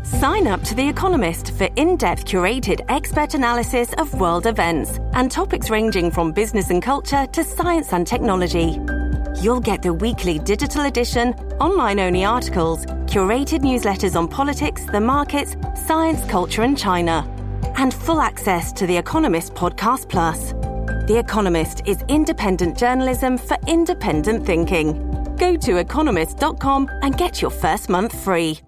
Sign up to The Economist for in-depth curated expert analysis of world events and topics ranging from business and culture to science and technology. You'll get the weekly digital edition, online-only articles, curated newsletters on politics, the markets, science, culture and China, and full access to The Economist Podcast Plus. The Economist is independent journalism for independent thinking. Go to economist.com and get your first month free.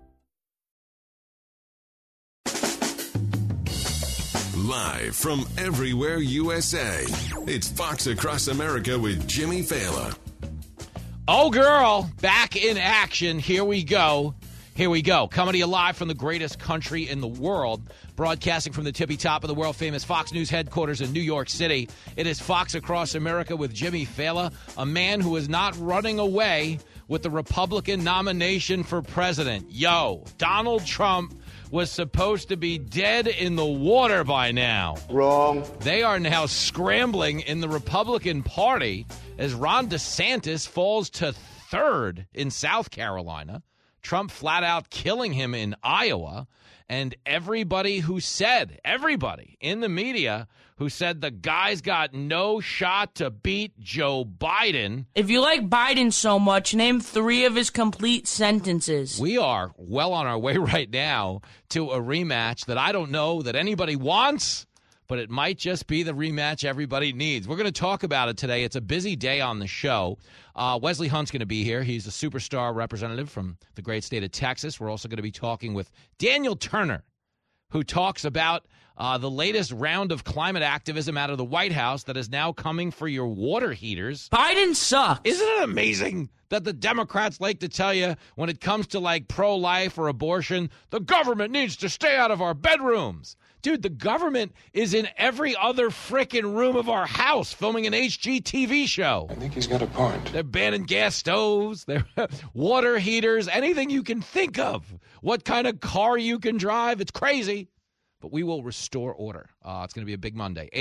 Live from everywhere USA, it's Fox Across America with Jimmy Fallon. Oh, girl, back in action. Here we go. Here we go. Coming to you live from the greatest country in the world, broadcasting from the tippy top of the world-famous Fox News headquarters in New York City. It is Fox Across America with Jimmy Fallon, a man who is not running away with the Republican nomination for president. Yo, Donald Trump was supposed to be dead in the water by now. Wrong. They are now scrambling in the Republican Party as Ron DeSantis falls to third in South Carolina, Trump flat out killing him in Iowa, and everybody in the media who said the guy's got no shot to beat Joe Biden. If you like Biden so much, name 3 of his complete sentences. We are well on our way right now to a rematch that I don't know that anybody wants, but it might just be the rematch everybody needs. We're going to talk about it today. It's a busy day on the show. Wesley Hunt's going to be here. He's a superstar representative from the great state of Texas. We're also going to be talking with Daniel Turner, who talks about the latest round of climate activism out of the White House that is now coming for your water heaters. Biden sucks. Isn't it amazing that the Democrats like to tell you when it comes to like pro-life or abortion, the government needs to stay out of our bedrooms? Dude, the government is in every other frickin' room of our house filming an HGTV show. I think he's got a point. They're banning gas stoves, they're water heaters, anything you can think of. What kind of car you can drive. It's crazy. But we will restore order. It's going to be a big Monday.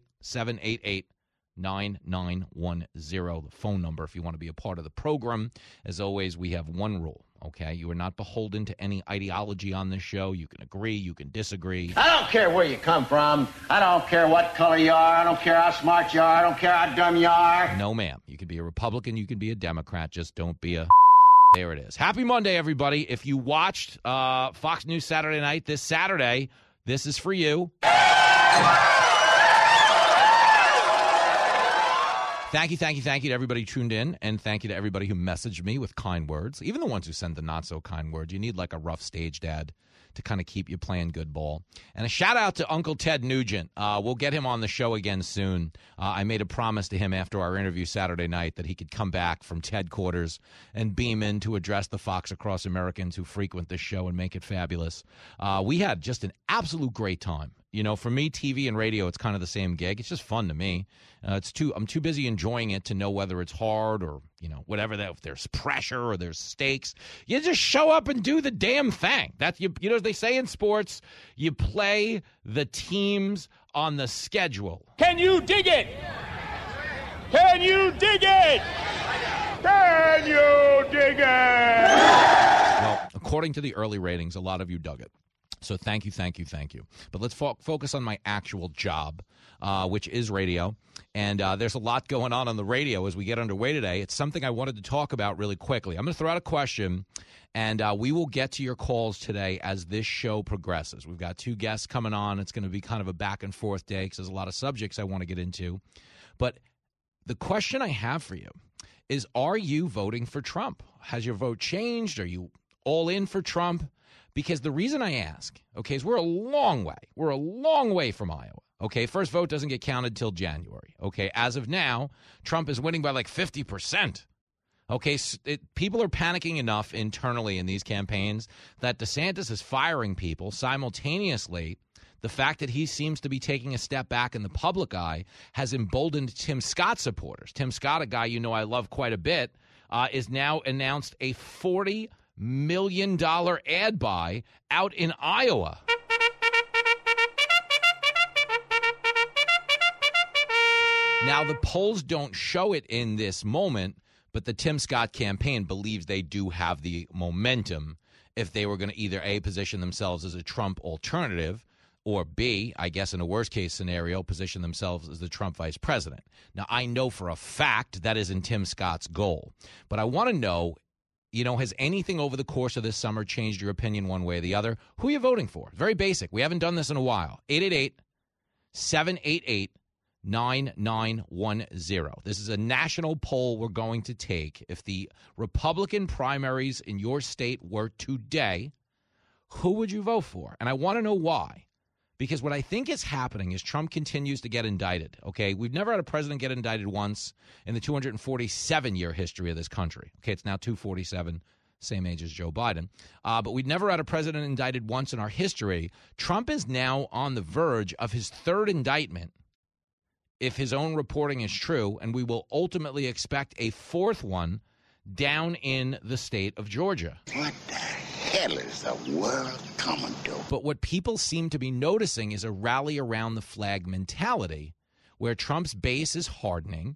888-788-9910, the phone number if you want to be a part of the program. As always, we have one rule. Okay, you are not beholden to any ideology on this show. You can agree, you can disagree. I don't care where you come from. I don't care what color you are. I don't care how smart you are. I don't care how dumb you are. No, ma'am. You can be a Republican. You can be a Democrat. Just don't be a... There it is. Happy Monday, everybody. If you watched Fox News Saturday Night this Saturday, this is for you. Thank you to everybody who tuned in, and thank you to everybody who messaged me with kind words, even the ones who send the not-so-kind words. You need like a rough stage dad to kind of keep you playing good ball. And a shout-out to Uncle Ted Nugent. We'll get him on the show again soon. I made a promise to him after our interview Saturday night that he could come back from Ted quarters and beam in to address the Fox Across Americans who frequent this show and make it fabulous. We had just an absolute great time. You know, for me, TV and radio, it's kind of the same gig. It's just fun to me. I'm too busy enjoying it to know whether it's hard or, you know, whatever, that if there's pressure or there's stakes. You just show up and do the damn thing. That's, you know, as they say in sports, you play the teams on the schedule. Can you dig it? Can you dig it? Can you dig it? Well, according to the early ratings, a lot of you dug it. So thank you. But let's focus on my actual job, which is radio. And there's a lot going on the radio as we get underway today. It's something I wanted to talk about really quickly. I'm going to throw out a question, and we will get to your calls today as this show progresses. We've got 2 guests coming on. It's going to be kind of a back-and-forth day because there's a lot of subjects I want to get into. But the question I have for you is, are you voting for Trump? Has your vote changed? Are you all in for Trump? Because the reason I ask, okay, is we're a long way from Iowa. Okay, first vote doesn't get counted till January. Okay, as of now, Trump is winning by like 50%. Okay, people are panicking enough internally in these campaigns that DeSantis is firing people. Simultaneously, the fact that he seems to be taking a step back in the public eye has emboldened Tim Scott supporters. Tim Scott, a guy you know I love quite a bit, is now announced a $40 million ad buy out in Iowa. Now, the polls don't show it in this moment, but the Tim Scott campaign believes they do have the momentum if they were going to either A, position themselves as a Trump alternative, or B, I guess in a worst-case scenario, position themselves as the Trump vice president. Now, I know for a fact that isn't Tim Scott's goal. But I want to know, has anything over the course of this summer changed your opinion one way or the other? Who are you voting for? Very basic. We haven't done this in a while. 888-788-9910. This is a national poll we're going to take. If the Republican primaries in your state were today, who would you vote for? And I want to know why. Because what I think is happening is Trump continues to get indicted, okay? We've never had a president get indicted once in the 247-year history of this country. Okay, it's now 247, same age as Joe Biden. But we've never had a president indicted once in our history. Trump is now on the verge of his third indictment, if his own reporting is true, and we will ultimately expect a fourth one down in the state of Georgia. What the hell is the world coming to? But what people seem to be noticing is a rally around the flag mentality where Trump's base is hardening,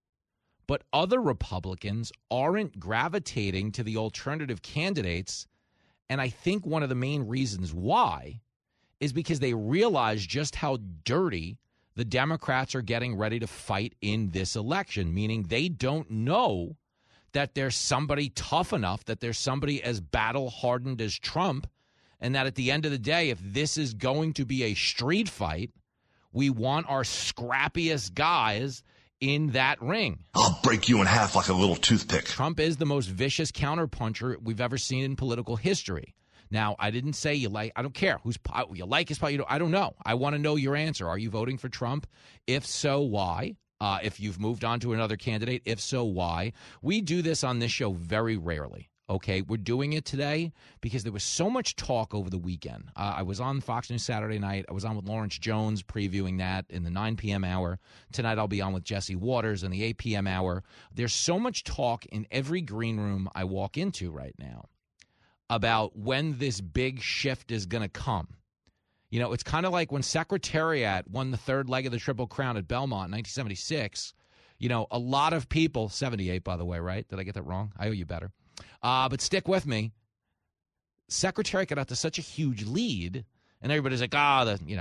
but other Republicans aren't gravitating to the alternative candidates. And I think one of the main reasons why is because they realize just how dirty the Democrats are getting ready to fight in this election, meaning they don't know that there's somebody tough enough, that there's somebody as battle-hardened as Trump, and that at the end of the day, if this is going to be a street fight, we want our scrappiest guys in that ring. I'll break you in half like a little toothpick. Trump is the most vicious counterpuncher we've ever seen in political history. Now, I didn't say I don't care who's you like his party. I don't know. I want to know your answer. Are you voting for Trump? If so, why? If you've moved on to another candidate, if so, why? We do this on this show very rarely, okay? We're doing it today because there was so much talk over the weekend. I was on Fox News Saturday night. I was on with Lawrence Jones previewing that in the 9 p.m. hour. Tonight I'll be on with Jesse Waters in the 8 p.m. hour. There's so much talk in every green room I walk into right now about when this big shift is going to come. It's kind of like when Secretariat won the third leg of the Triple Crown at Belmont in 1976. A lot of people, 78, by the way, right? Did I get that wrong? I owe you better. But stick with me. Secretariat got out to such a huge lead, and everybody's like, the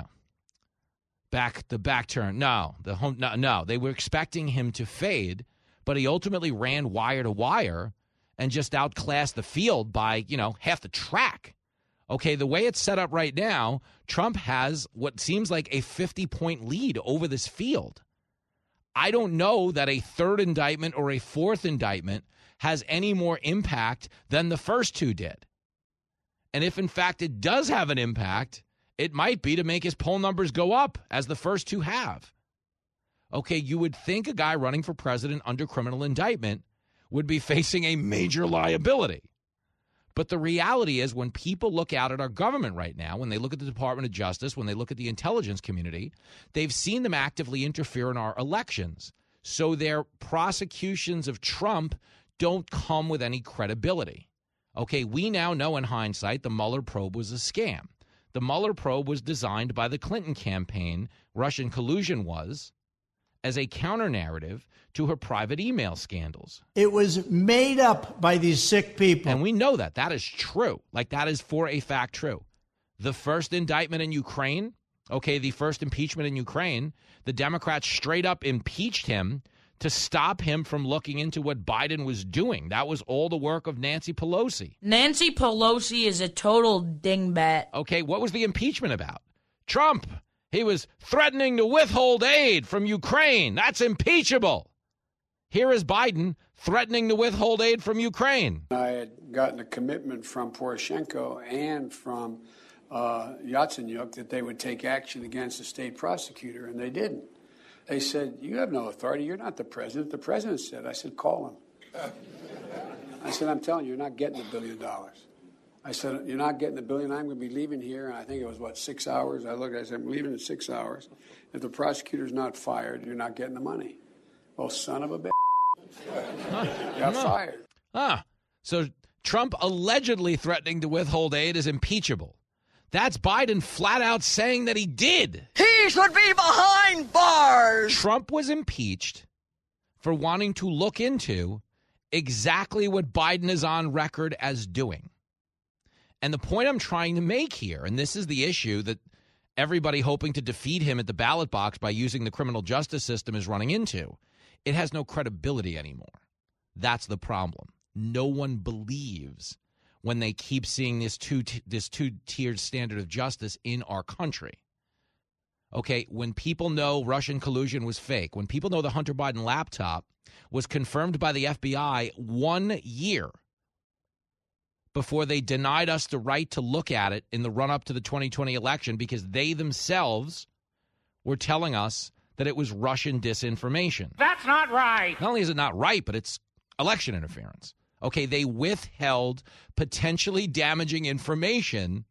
back turn. No, they were expecting him to fade, but he ultimately ran wire to wire and just outclassed the field by, half the track. Okay, the way it's set up right now, Trump has what seems like a 50-point lead over this field. I don't know that a third indictment or a fourth indictment has any more impact than the first two did. And if, in fact, it does have an impact, it might be to make his poll numbers go up, as the first two have. Okay, you would think a guy running for president under criminal indictment would be facing a major liability. But the reality is when people look out at our government right now, when they look at the Department of Justice, when they look at the intelligence community, they've seen them actively interfere in our elections. So their prosecutions of Trump don't come with any credibility. Okay, we now know in hindsight the Mueller probe was a scam. The Mueller probe was designed by the Clinton campaign, Russian collusion was, as a counter-narrative to her private email scandals. It was made up by these sick people. And we know that. That is true. That is for a fact true. The first indictment in Ukraine, the first impeachment in Ukraine, the Democrats straight up impeached him to stop him from looking into what Biden was doing. That was all the work of Nancy Pelosi. Nancy Pelosi is a total dingbat. Okay, what was the impeachment about? Trump. He was threatening to withhold aid from Ukraine. That's impeachable. Here is Biden threatening to withhold aid from Ukraine. I had gotten a commitment from Poroshenko and from Yatsenyuk that they would take action against the state prosecutor, and they didn't. They said, you have no authority. You're not the president. The president said. I said, call him. I said, I'm telling you, you're not getting $1 billion. I said, you're not getting $1 billion. I'm going to be leaving here. And I think it was, 6 hours? I said, I'm leaving in 6 hours. If the prosecutor's not fired, you're not getting the money. Well, son of a bitch. Got fired. So Trump allegedly threatening to withhold aid is impeachable. That's Biden flat out saying that he did. He should be behind bars. Trump was impeached for wanting to look into exactly what Biden is on record as doing. And the point I'm trying to make here, and this is the issue that everybody hoping to defeat him at the ballot box by using the criminal justice system is running into, it has no credibility anymore. That's the problem. No one believes when they keep seeing this two-tiered standard of justice in our country. Okay, when people know Russian collusion was fake, when people know the Hunter Biden laptop was confirmed by the FBI 1 year before they denied us the right to look at it in the run-up to the 2020 election because they themselves were telling us that it was Russian disinformation. That's not right. Not only is it not right, but it's election interference. Okay, they withheld potentially damaging information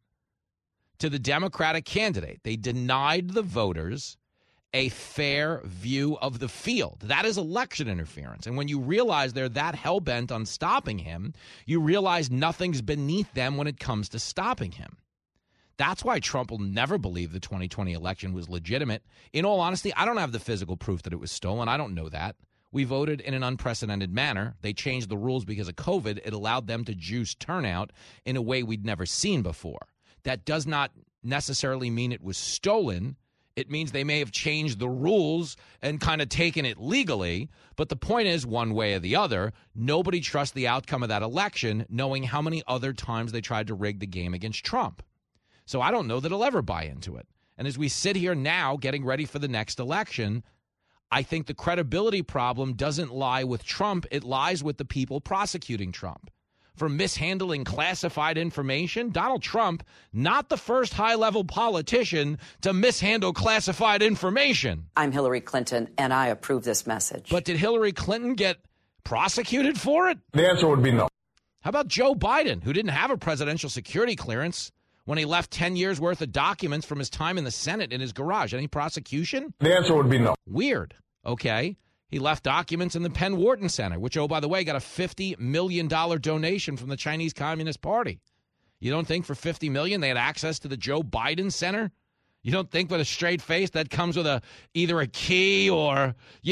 to the Democratic candidate. They denied the voters a fair view of the field. That is election interference. And when you realize they're that hell-bent on stopping him, you realize nothing's beneath them when it comes to stopping him. That's why Trump will never believe the 2020 election was legitimate. In all honesty, I don't have the physical proof that it was stolen. I don't know that. We voted in an unprecedented manner. They changed the rules because of COVID. It allowed them to juice turnout in a way we'd never seen before. That does not necessarily mean it was stolen. It means they may have changed the rules and kind of taken it legally. But the point is, one way or the other, nobody trusts the outcome of that election, knowing how many other times they tried to rig the game against Trump. So I don't know that he'll ever buy into it. And as we sit here now getting ready for the next election, I think the credibility problem doesn't lie with Trump. It lies with the people prosecuting Trump. For mishandling classified information, Donald Trump, not the first high-level politician to mishandle classified information. I'm Hillary Clinton, and I approve this message. But did Hillary Clinton get prosecuted for it? The answer would be no. How about Joe Biden, who didn't have a presidential security clearance when he left 10 years' worth of documents from his time in the Senate in his garage? Any prosecution? The answer would be no. Weird. Okay. He left documents in the Penn Wharton Center, which, oh, by the way, got a $50 million donation from the Chinese Communist Party. You don't think for $50 million they had access to the Joe Biden Center? You don't think with a straight face that comes with either a key or,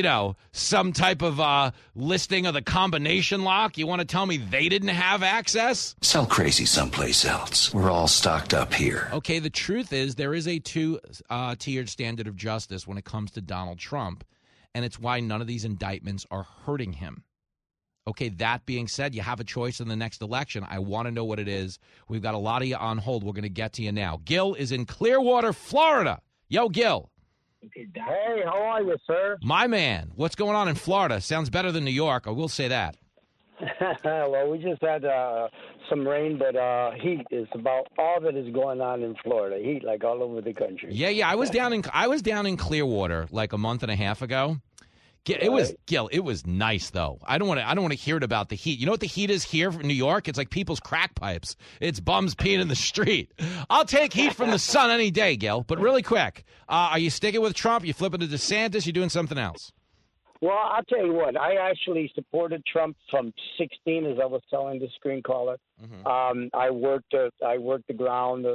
some type of listing of the combination lock? You want to tell me they didn't have access? Sell crazy someplace else. We're all stocked up here. Okay, the truth is there is a two-tiered standard of justice when it comes to Donald Trump. And it's why none of these indictments are hurting him. Okay, that being said, you have a choice in the next election. I want to know what it is. We've got a lot of you on hold. We're going to get to you now. Gil is in Clearwater, Florida. Yo, Gil. Hey, how are you, sir? My man. What's going on in Florida? Sounds better than New York. I will say that. Well, we just had some rain, but heat is about all that is going on in Florida. Heat, like all over the country. Yeah. I was down in Clearwater like a month and a half ago. It was nice though. I don't want to hear it about the heat. You know what the heat is here in New York? It's like people's crack pipes. It's bums peeing in the street. I'll take heat from the sun any day, Gil. But really quick, are you sticking with Trump? You flipping to DeSantis? You doing something else? Well, I'll tell you what. I actually supported Trump from 2016, as I was telling the screen caller. Mm-hmm. I worked the ground.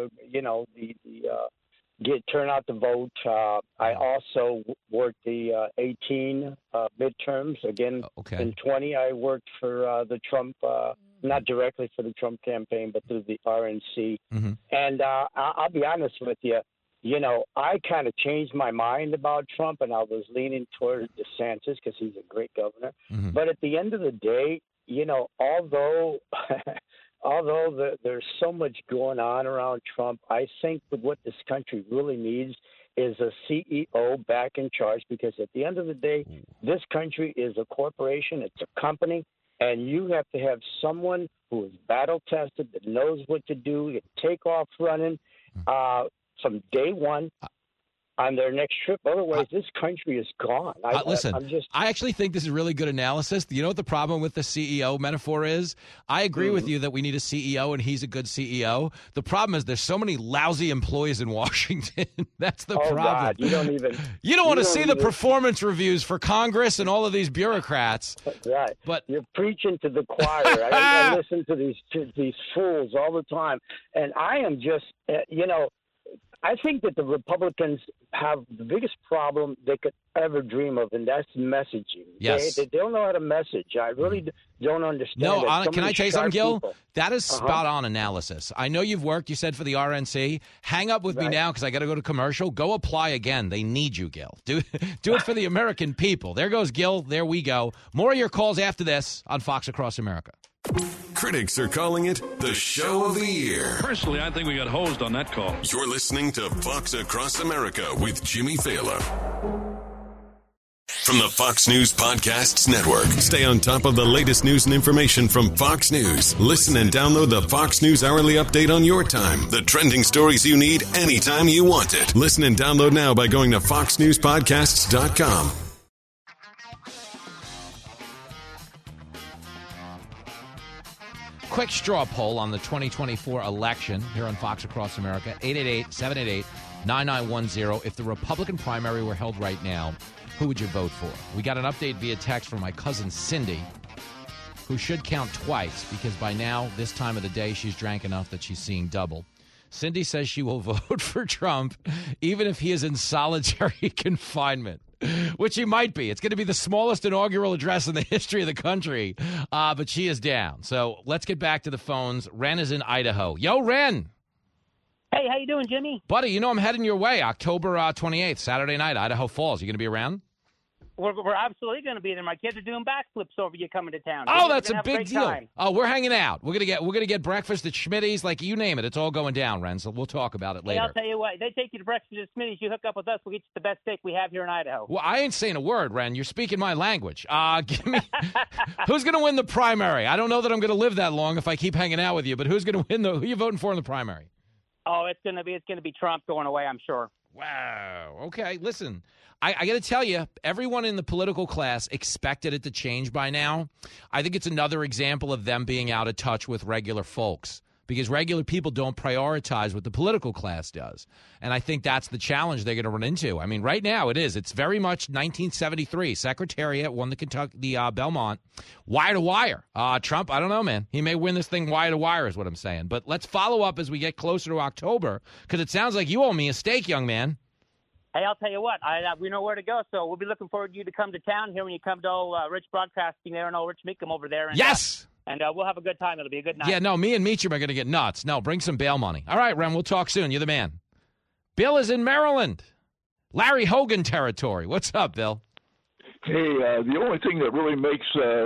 Turn out the vote. I also worked the 18 midterms. Again, in 20, I worked for the Trump, not directly for the Trump campaign, but through the RNC. Mm-hmm. And I'll be honest with you. I kind of changed my mind about Trump, and I was leaning toward DeSantis because he's a great governor. Mm-hmm. But at the end of the day, although there's so much going on around Trump, I think that what this country really needs is a CEO back in charge, because at the end of the day, this country is a corporation. It's a company, and you have to have someone who is battle-tested, that knows what to do, that take off running from day one on their next trip. Otherwise, this country is gone. I actually think this is really good analysis. You know what the problem with the CEO metaphor is? I agree with you that we need a CEO, and he's a good CEO. The problem is there's so many lousy employees in Washington. That's the problem. God, you don't want to see the performance reviews for Congress and all of these bureaucrats. Right. But you're preaching to the choir. I listen to these fools all the time, and I am just, I think that the Republicans have the biggest problem they could ever dream of, and that's messaging. Yes. They don't know how to message. I really don't understand. No, can I tell you something, Gil? People. That is spot-on analysis. I know you've worked, you said, for the RNC. Hang up with me now because I got to go to commercial. Go apply again. They need you, Gil. Do it for the American people. There goes Gil. There we go. More of your calls after this on Fox Across America. Critics are calling it the show of the year. Personally, I think we got hosed on that call. You're listening to Fox Across America with Jimmy Fallon. From the Fox News Podcasts Network. Stay on top of the latest news and information from Fox News. Listen and download the Fox News Hourly Update on your time. The trending stories you need anytime you want it. Listen and download now by going to foxnewspodcasts.com. Quick straw poll on the 2024 election here on Fox Across America, 888-788-9910. If the Republican primary were held right now, who would you vote for? We got an update via text from my cousin Cindy, who should count twice because by now, this time of the day, she's drank enough that she's seeing double. Cindy says she will vote for Trump even if he is in solitary confinement. Which he might be. It's going to be the smallest inaugural address in the history of the country, but she is down. So let's get back to the phones. Ren is in Idaho. Yo, Ren. Hey, how you doing, Jimmy? Buddy, you know I'm heading your way. October 28th, Saturday night, Idaho Falls. You going to be around? We're absolutely going to be there. My kids are doing backflips over you coming to town. Oh, that's a big deal. Oh, we're hanging out. We're gonna get breakfast at Schmitty's, like you name it. It's all going down, Ren. So we'll talk about it later. Hey, I'll tell you what. They take you to breakfast at Schmitty's. You hook up with us. We'll get you the best steak we have here in Idaho. Well, I ain't saying a word, Ren. You're speaking my language. Give me who's gonna win the primary? I don't know that I'm gonna live that long if I keep hanging out with you. But who's gonna win? Who are you voting for in the primary? Oh, it's gonna be Trump going away, I'm sure. Wow. Okay. Listen, I got to tell you, everyone in the political class expected it to change by now. I think it's another example of them being out of touch with regular folks because regular people don't prioritize what the political class does. And I think that's the challenge they're going to run into. I mean, right now it is. It's very much 1973. Secretariat won the Belmont wire to wire. Trump, I don't know, man. He may win this thing wire to wire is what I'm saying. But let's follow up as we get closer to October because it sounds like you owe me a steak, young man. Hey, I'll tell you what. We know where to go, so we'll be looking forward to you to come to town here when you come to Rich Broadcasting there and old Rich Meekum over there. And, yes! And we'll have a good time. It'll be a good night. Yeah, no, me and Meacham are going to get nuts. No, bring some bail money. All right, Ren, we'll talk soon. You're the man. Bill is in Maryland. Larry Hogan territory. What's up, Bill? Hey, the only thing that really makes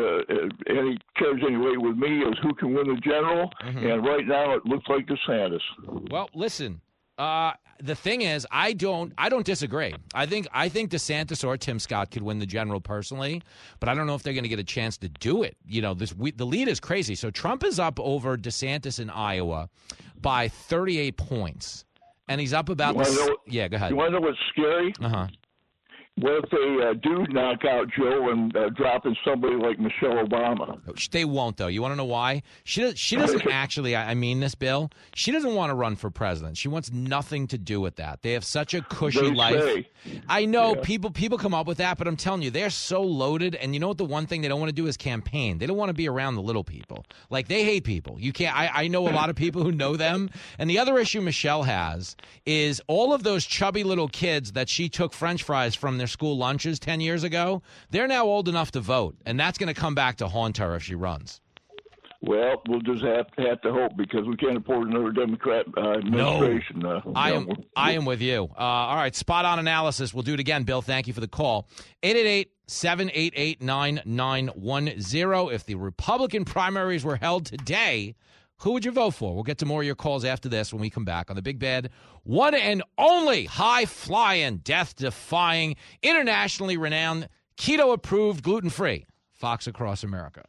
any carries any weight with me is who can win the general, and right now it looks like DeSantis. Well, listen. The thing is, I don't disagree. I think DeSantis or Tim Scott could win the general personally, but I don't know if they're going to get a chance to do it. You know, the lead is crazy. So Trump is up over DeSantis in Iowa by 38 points, and he's up about. Yeah, go ahead. You want to know what's scary? What if they do knock out Joe and drop in somebody like Michelle Obama? They won't, though. You want to know why? She doesn't actually, I mean this, Bill, she doesn't want to run for president. She wants nothing to do with that. They have such a cushy life. I know people come up with that, but I'm telling you, they're so loaded. And you know what? The one thing they don't want to do is campaign. They don't want to be around the little people. Like, they hate people. You can't. I know a lot of people who know them. And the other issue Michelle has is all of those chubby little kids that she took French fries from their school lunches 10 years ago, they're now old enough to vote, and that's going to come back to haunt her if she runs. Well, we'll just have to hope because we can't afford another Democrat administration. No. I am with you. All right, spot on analysis. We'll do it again, Bill. Thank you for the call. 888-788-9910. If the Republican primaries were held today, who would you vote for? We'll get to more of your calls after this when we come back on the Big Bad, one and only high-flying, death-defying, internationally renowned, keto-approved, gluten-free Fox Across America.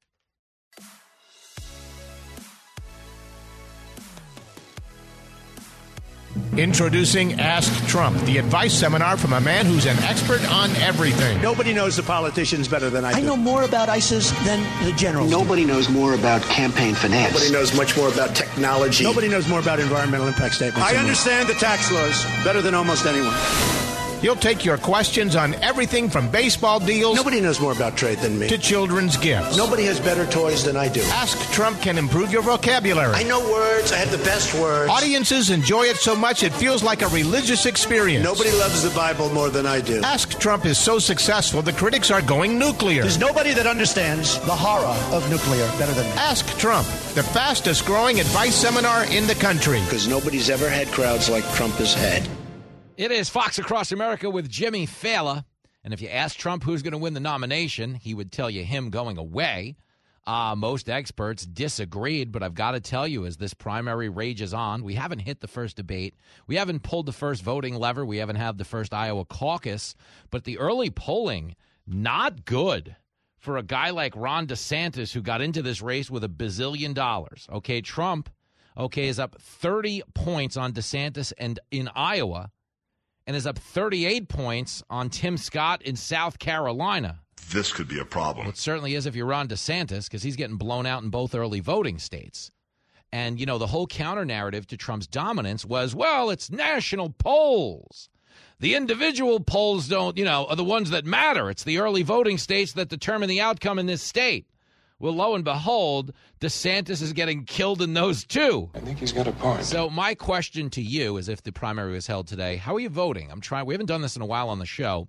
Introducing Ask Trump, the advice seminar from a man who's an expert on everything. Nobody knows the politicians better than I do. I know more about ISIS than the generals. Nobody knows more about campaign finance. Nobody knows much more about technology. Nobody knows more about environmental impact statements. I understand the tax laws better than almost anyone. He'll take your questions on everything from baseball deals. Nobody knows more about trade than me. To children's gifts. Nobody has better toys than I do. Ask Trump can improve your vocabulary. I know words. I have the best words. Audiences enjoy it so much it feels like a religious experience. Nobody loves the Bible more than I do. Ask Trump is so successful the critics are going nuclear. There's nobody that understands the horror of nuclear better than me. Ask Trump, the fastest growing advice seminar in the country. Because nobody's ever had crowds like Trump has had. It is Fox Across America with Jimmy Fallon. And if you ask Trump who's going to win the nomination, he would tell you him going away. Most experts disagreed, but I've got to tell you, as this primary rages on, we haven't hit the first debate. We haven't pulled the first voting lever. We haven't had the first Iowa caucus. But the early polling, not good for a guy like Ron DeSantis, who got into this race with $1 bazillion. Okay, Trump, is up 30 points on DeSantis and in Iowa, and is up 38 points on Tim Scott in South Carolina. This could be a problem. Well, it certainly is if you're Ron DeSantis, because he's getting blown out in both early voting states. And, the whole counter-narrative to Trump's dominance was, well, it's national polls. The individual polls don't, are the ones that matter. It's the early voting states that determine the outcome in this state. Well, lo and behold, DeSantis is getting killed in those too. I think he's got a point. So my question to you is, if the primary was held today, how are you voting? We haven't done this in a while on the show.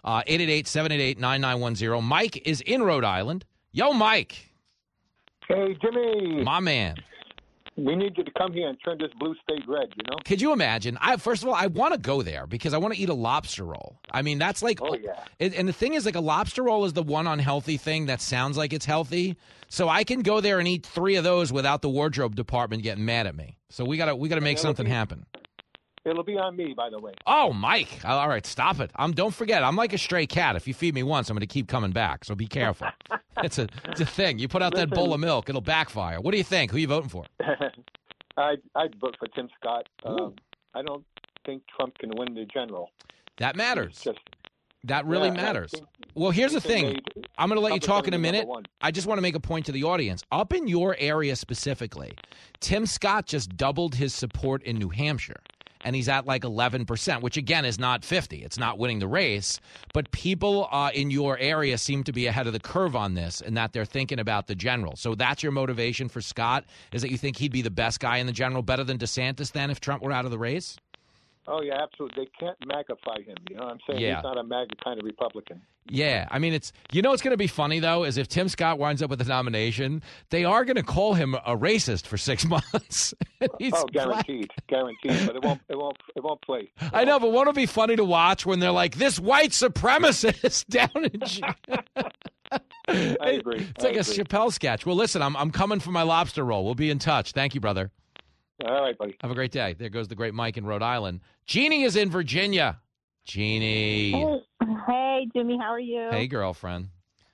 888-788-9910. Mike is in Rhode Island. Yo, Mike. Hey, Jimmy. My man. We need you to come here and turn this blue state red, Could you imagine? First of all, I want to go there because I want to eat a lobster roll. I mean, that's like... Oh, yeah. And the thing is, like, a lobster roll is the one unhealthy thing that sounds like it's healthy. So I can go there and eat 3 of those without the wardrobe department getting mad at me. So we gotta make something happen. It'll be on me, by the way. Oh, Mike. All right, stop it. Don't forget, I'm like a stray cat. If you feed me once, I'm going to keep coming back. So be careful. It's a thing. You put out that bowl of milk, it'll backfire. What do you think? Who are you voting for? I'd vote for Tim Scott. I don't think Trump can win the general. That matters. That really matters. Well, here's the thing. I'm going to let you talk in a minute. I just want to make a point to the audience. Up in your area specifically, Tim Scott just doubled his support in New Hampshire. And he's at like 11%, which, again, is not 50. It's not winning the race. But people in your area seem to be ahead of the curve on this and that they're thinking about the general. So that's your motivation for Scott, is that you think he'd be the best guy in the general, better than DeSantis then if Trump were out of the race? Oh, yeah, absolutely. They can't MAGA-fy him. You know what I'm saying? Yeah. He's not a MAGA kind of Republican. Yeah. I mean, it's what's going to be funny, though, is if Tim Scott winds up with the nomination, they are going to call him a racist for 6 months. Guaranteed. Guaranteed. But it won't play. I know, but won't it be funny to watch when they're like, this white supremacist down in I agree. It's like a Chappelle sketch. Well, listen, I'm coming for my lobster roll. We'll be in touch. Thank you, brother. All right, buddy. Have a great day. There goes the great Mike in Rhode Island. Jeannie is in Virginia. Jeannie. Hey, Jimmy. How are you? Hey, girlfriend.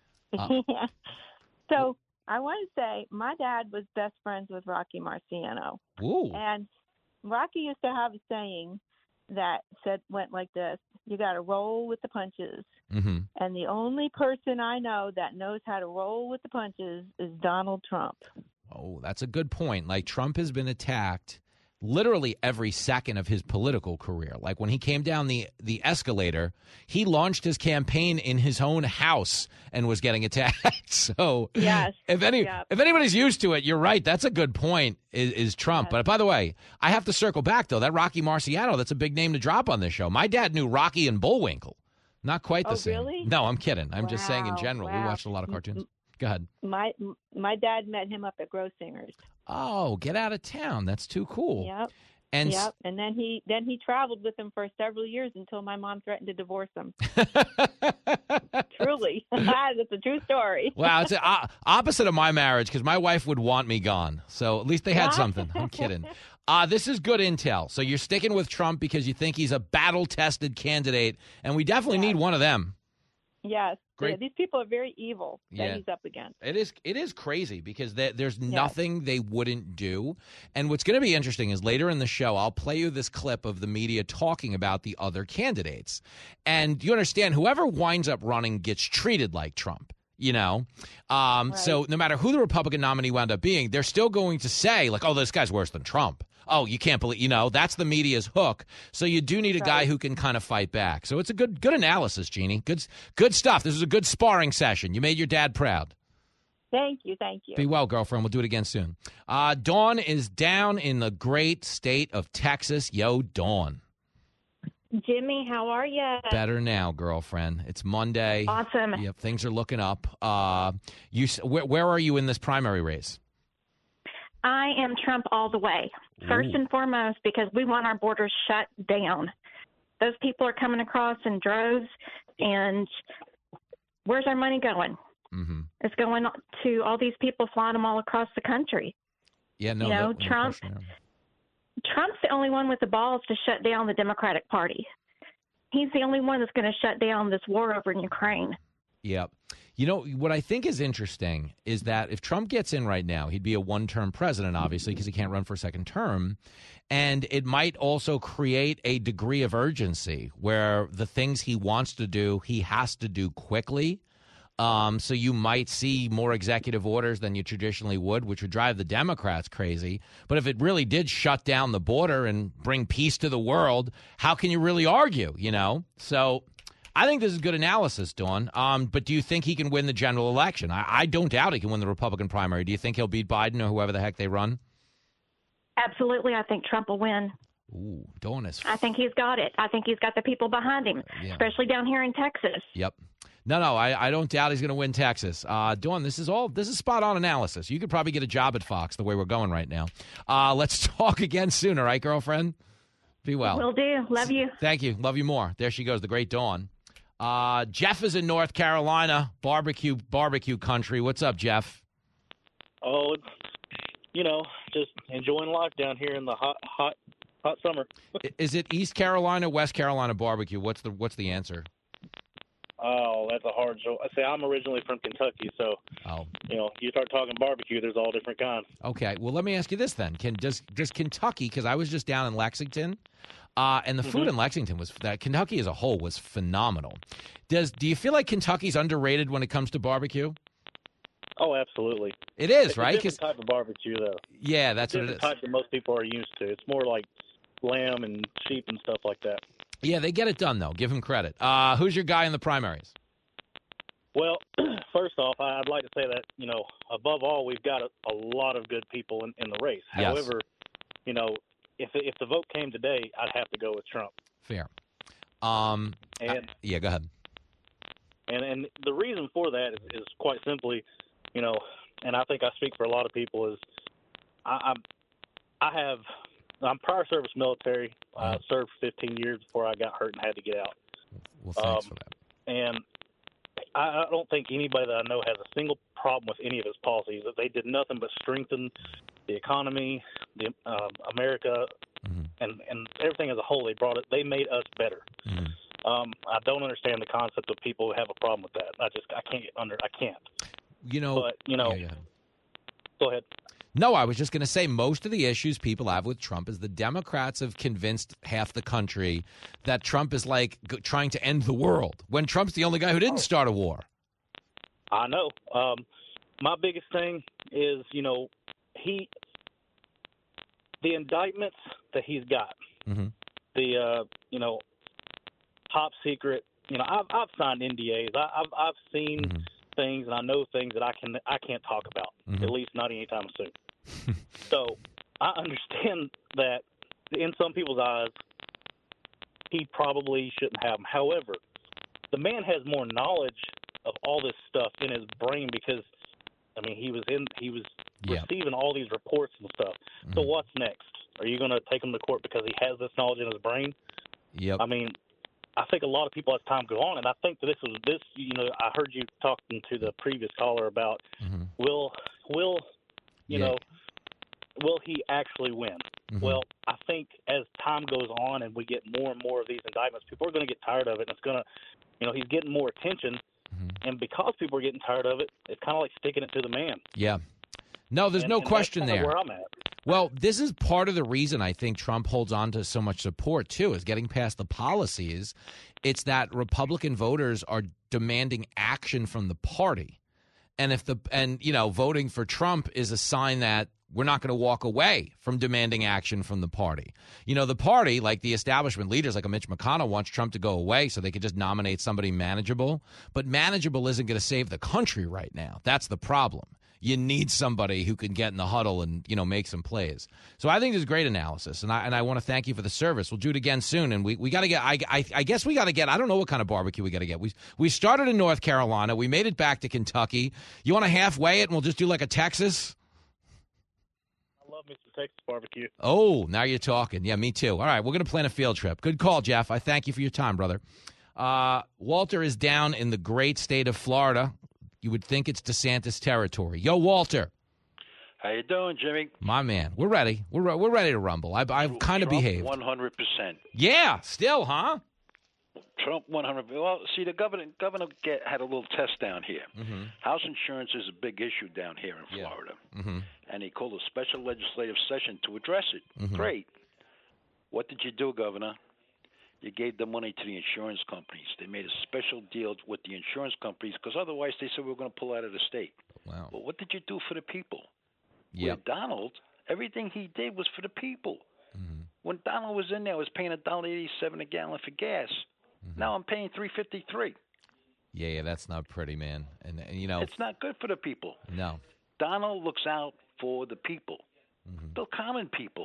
So I want to say my dad was best friends with Rocky Marciano. Ooh. And Rocky used to have a saying that went like this: you got to roll with the punches. Mm-hmm. And the only person I know that knows how to roll with the punches is Donald Trump. Oh, that's a good point. Like, Trump has been attacked literally every second of his political career. Like, when he came down the escalator, he launched his campaign in his own house and was getting attacked. So yes. if anybody's used to it, you're right. That's a good point, is Trump. Yes. But by the way, I have to circle back, though. That Rocky Marciano, that's a big name to drop on this show. My dad knew Rocky and Bullwinkle. Not quite the same. Really? No, I'm kidding. I'm just saying in general. Wow. We watched a lot of cartoons. Go ahead. My dad met him up at Grossinger's. Oh, get out of town. That's too cool. Yep. And then he traveled with him for several years until my mom threatened to divorce him. Truly. That's a true story. Wow, it's opposite of my marriage, because my wife would want me gone. So at least they had something. I'm kidding. This is good intel. So you're sticking with Trump because you think he's a battle-tested candidate, and we definitely need one of them. Yes. Great. Yeah, these people are very evil that he's up against. It is crazy because there's nothing they wouldn't do. And what's going to be interesting is later in the show, I'll play you this clip of the media talking about the other candidates. And you understand, whoever winds up running gets treated like Trump. you know. So no matter who the Republican nominee wound up being, they're still going to say, like, oh, this guy's worse than Trump. Oh, you can't believe, that's the media's hook. So you do need a guy who can kind of fight back. So it's a good analysis, Jeannie. Good stuff. This was a good sparring session. You made your dad proud. Thank you. Be well, girlfriend. We'll do it again soon. Dawn is down in the great state of Texas. Yo, Dawn. Jimmy, how are you? Better now, girlfriend. It's Monday. Awesome. Yep, things are looking up. Where are you in this primary race? I am Trump all the way. First and foremost, because we want our borders shut down. Those people are coming across in droves, and where's our money going? Mm-hmm. It's going to all these people flying them all across the country. Yeah, no. Trump's the only one with the balls to shut down the Democratic Party. He's the only one that's going to shut down this war over in Ukraine. Yep. What I think is interesting is that if Trump gets in right now, he'd be a one-term president, obviously, because he can't run for a second term. And it might also create a degree of urgency where the things he wants to do, he has to do quickly. So you might see more executive orders than you traditionally would, which would drive the Democrats crazy. But if it really did shut down the border and bring peace to the world, how can you really argue, So I think this is good analysis, Dawn. But do you think he can win the general election? I don't doubt he can win the Republican primary. Do you think he'll beat Biden or whoever the heck they run? Absolutely. I think Trump will win. Ooh, Dawn is... I think he's got it. I think he's got the people behind him, especially down here in Texas. Yep. No, I don't doubt he's going to win Texas. Dawn, this is spot-on analysis. You could probably get a job at Fox the way we're going right now. Let's talk again soon, all right, girlfriend? Be well. Will do. Love you. Thank you. Love you more. There she goes, the great Dawn. Jeff is in North Carolina, barbecue country. What's up, Jeff? Oh, just enjoying life down here in the hot summer. Is it East Carolina, West Carolina barbecue? What's the answer? Oh, that's a hard show. I say I'm originally from Kentucky, so you start talking barbecue, there's all different kinds. Okay, well, let me ask you this then: does Kentucky? Because I was just down in Lexington, and the food in Lexington Kentucky as a whole was phenomenal. Do you feel like Kentucky's underrated when it comes to barbecue? Oh, absolutely. It is, it's right? a different type of barbecue, though. Yeah, that's what it is. It's a type that most people are used to. It's more like lamb and sheep and stuff like that. Yeah, they get it done, though. Give him credit. Who's your guy in the primaries? Well, first off, I'd like to say that, above all, we've got a lot of good people in the race. Yes. However, if the vote came today, I'd have to go with Trump. Fair. Yeah, go ahead. And the reason for that is quite simply, and I think I speak for a lot of people, is I'm prior service military. I served 15 years before I got hurt and had to get out. Well, thanks for that. And I don't think anybody that I know has a single problem with any of his policies. That they did nothing but strengthen the economy, America, and everything as a whole. They made us better. I don't understand the concept of people who have a problem with that. I can't. Go ahead. No, I was just going to say most of the issues people have with Trump is the Democrats have convinced half the country that Trump is like trying to end the world when Trump's the only guy who didn't start a war. I know. My biggest thing is, the indictments that he's got, the, top secret, I've signed NDAs. I've seen things and I know things that I can't talk about, at least not anytime soon. So I understand that in some people's eyes, he probably shouldn't have them. However, the man has more knowledge of all this stuff in his brain because, he was receiving all these reports and stuff. So what's next? Are you going to take him to court because he has this knowledge in his brain? Yep. I think a lot of people as time goes on, and I think that I heard you talking to the previous caller about will he actually win? Well, I think as time goes on and we get more and more of these indictments, people are going to get tired of it. And it's going to, he's getting more attention, and because people are getting tired of it, it's kind of like sticking it to the man. Yeah. No, there's no question that's there. Where I'm at. Well, this is part of the reason I think Trump holds on to so much support, too, is getting past the policies. It's that Republican voters are demanding action from the party. And voting for Trump is a sign that we're not going to walk away from demanding action from the party. The party, like the establishment leaders, like a Mitch McConnell, wants Trump to go away so they could just nominate somebody manageable. But manageable isn't going to save the country right now. That's the problem. You need somebody who can get in the huddle and, make some plays. So I think this is great analysis, and I want to thank you for the service. We'll do it again soon, and we got to get. I guess we got to get. I don't know what kind of barbecue we got to get. We started in North Carolina. We made it back to Kentucky. You want to halfway it, and we'll just do like a Texas? Mr. Texas barbecue. Oh, now you're talking. Yeah, me too. All right, we're going to plan a field trip. Good call, Jeff. I thank you for your time, brother. Walter is down in the great state of Florida. You would think it's DeSantis territory. Yo, Walter. How you doing, Jimmy? My man. We're ready. We're ready to rumble. I've kind of behaved. 100%. Yeah, still, huh? Trump 100%. Well, see, the governor had a little test down here. Mm-hmm. House insurance is a big issue down here in Florida. Mm-hmm. And he called a special legislative session to address it. Mm-hmm. Great. What did you do, Governor? You gave the money to the insurance companies. They made a special deal with the insurance companies because otherwise they said we were going to pull out of the state. Wow. But what did you do for the people? Yep. With Donald, everything he did was for the people. Mm-hmm. When Donald was in there, I was paying $1.87 a gallon for gas. Mm-hmm. Now I'm paying $3.53. Yeah, that's not pretty, man. And it's not good for the people. No. Donald looks out for the people, the common people.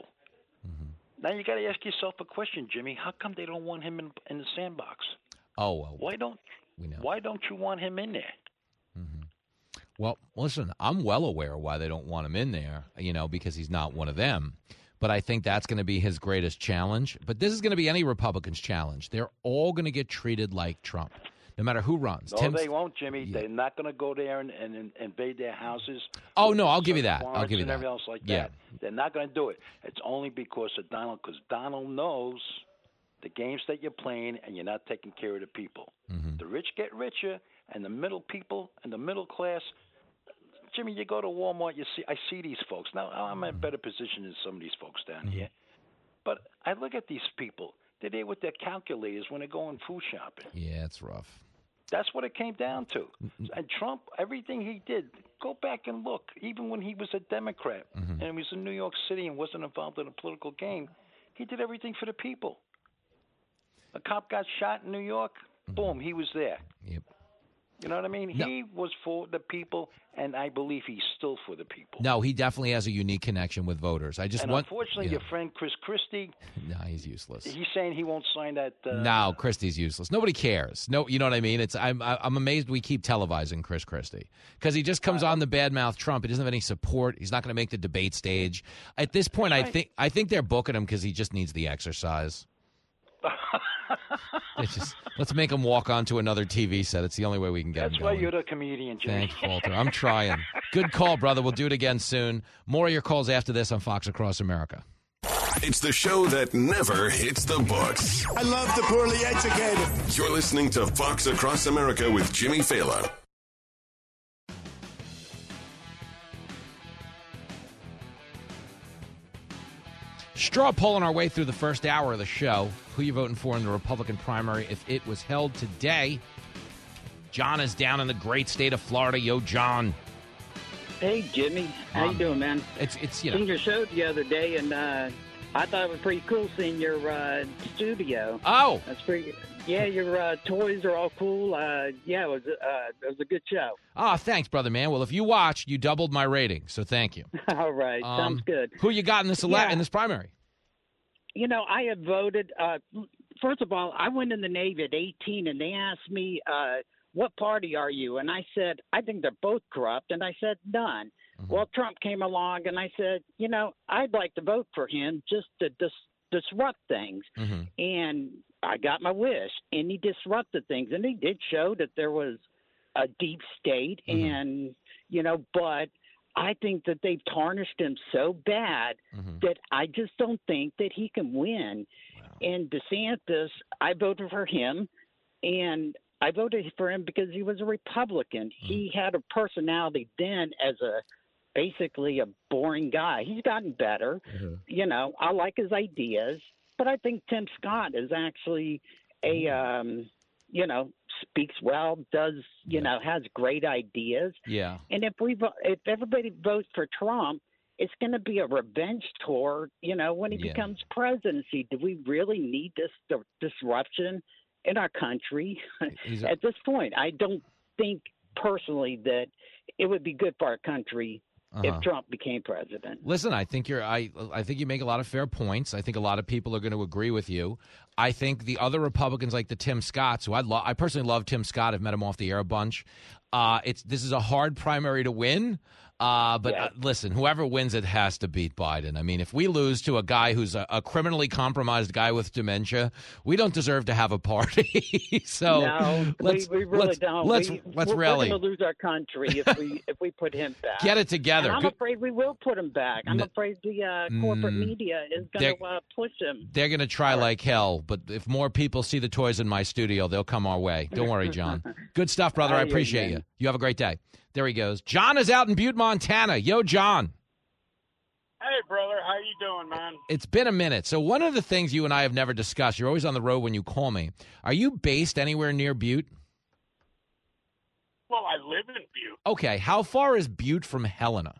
Now you got to ask yourself a question, Jimmy. How come they don't want him in the sandbox? Oh, well. Why don't you want him in there? Mm-hmm. Well, listen, I'm well aware of why they don't want him in there, because he's not one of them. But I think that's going to be his greatest challenge. But this is going to be any Republican's challenge. They're all going to get treated like Trump, no matter who runs. No, they won't, Jimmy. Yeah. They're not going to go there and invade their houses. Oh, no, I'll give you that. I'll give you that. And everything else like that. They're not going to do it. It's only because of Donald, because Donald knows the games that you're playing and you're not taking care of the people. Mm-hmm. The rich get richer, and the middle people and the middle class. Jimmy, you go to Walmart, I see these folks. Now, I'm in a better position than some of these folks down here. But I look at these people. They're there with their calculators when they're going food shopping. Yeah, it's rough. That's what it came down to. And Trump, everything he did, go back and look. Even when he was a Democrat and he was in New York City and wasn't involved in a political game, he did everything for the people. A cop got shot in New York, boom, he was there. Yep. You know what I mean? No. He was for the people, and I believe he's still for the people. No, he definitely has a unique connection with voters. Unfortunately, your friend Chris Christie. No, he's useless. He's saying he won't sign that. No, Christie's useless. Nobody cares. No, you know what I mean? I'm amazed we keep televising Chris Christie because he just comes on the badmouth Trump. He doesn't have any support. He's not going to make the debate stage. At this point, right. I think they're booking him because he just needs the exercise. Let's make him walk onto another TV set. It's the only way we can get him going. That's why you're the comedian, Jimmy. Thanks, Walter. I'm trying. Good call, brother. We'll do it again soon. More of your calls after this on Fox Across America. It's the show that never hits the books. I love the poorly educated. You're listening to Fox Across America with Jimmy Fallon. Straw poll on our way through the first hour of the show. Who you voting for in the Republican primary if it was held today? John is down in the great state of Florida. Yo, John. Hey, Jimmy. How you doing, man? It's seen your show the other day, and I thought it was pretty cool seeing your studio. Oh. That's pretty good. Yeah, your toys are all cool. Yeah, it was a good show. Oh, thanks, brother, man. Well, if you watched, you doubled my rating, so thank you. All right. Sounds good. Who you got in this in this primary? You know, I have voted. First of all, I went in the Navy at 18, and they asked me, what party are you? And I said, I think they're both corrupt. And I said, none. Mm-hmm. Well, Trump came along, and I said, you know, I'd like to vote for him just to disrupt things. Mm-hmm. And I got my wish, and he disrupted things. And he did show that there was a deep state, mm-hmm. and, you know, but I think that they've tarnished him so bad mm-hmm. that I just don't think that he can win. Wow. And DeSantis, I voted for him, and I voted for him because he was a Republican. Mm-hmm. He had a personality then as basically a boring guy. He's gotten better. Mm-hmm. You know, I like his ideas, but I think Tim Scott is actually a speaks well, does, has great ideas. Yeah. And if everybody votes for Trump, it's going to be a revenge tour, when he becomes presidency. Do we really need this disruption in our country at this point? I don't think personally that it would be good for our country if Trump became president. Listen, I think I think you make a lot of fair points. I think a lot of people are going to agree with you. I think the other Republicans, like the Tim Scotts, who I personally love Tim Scott. I've met him off the air a bunch. This is a hard primary to win. Listen, whoever wins it has to beat Biden. I mean, if we lose to a guy who's a criminally compromised guy with dementia, we don't deserve to have a party. So no, we really don't. Let's we're rally. We're going to lose our country if we put him back. Get it together. And I'm afraid we will put him back. I'm afraid the corporate media is going to push him. They're going to try like hell, but if more people see the toys in my studio, they'll come our way. Don't worry, John. Good stuff, brother. I appreciate you. You have a great day. There he goes. John is out in Butte, Montana. Yo, John. Hey, brother. How you doing, man? It's been a minute. So one of the things you and I have never discussed, you're always on the road when you call me. Are you based anywhere near Butte? Well, I live in Butte. Okay. How far is Butte from Helena?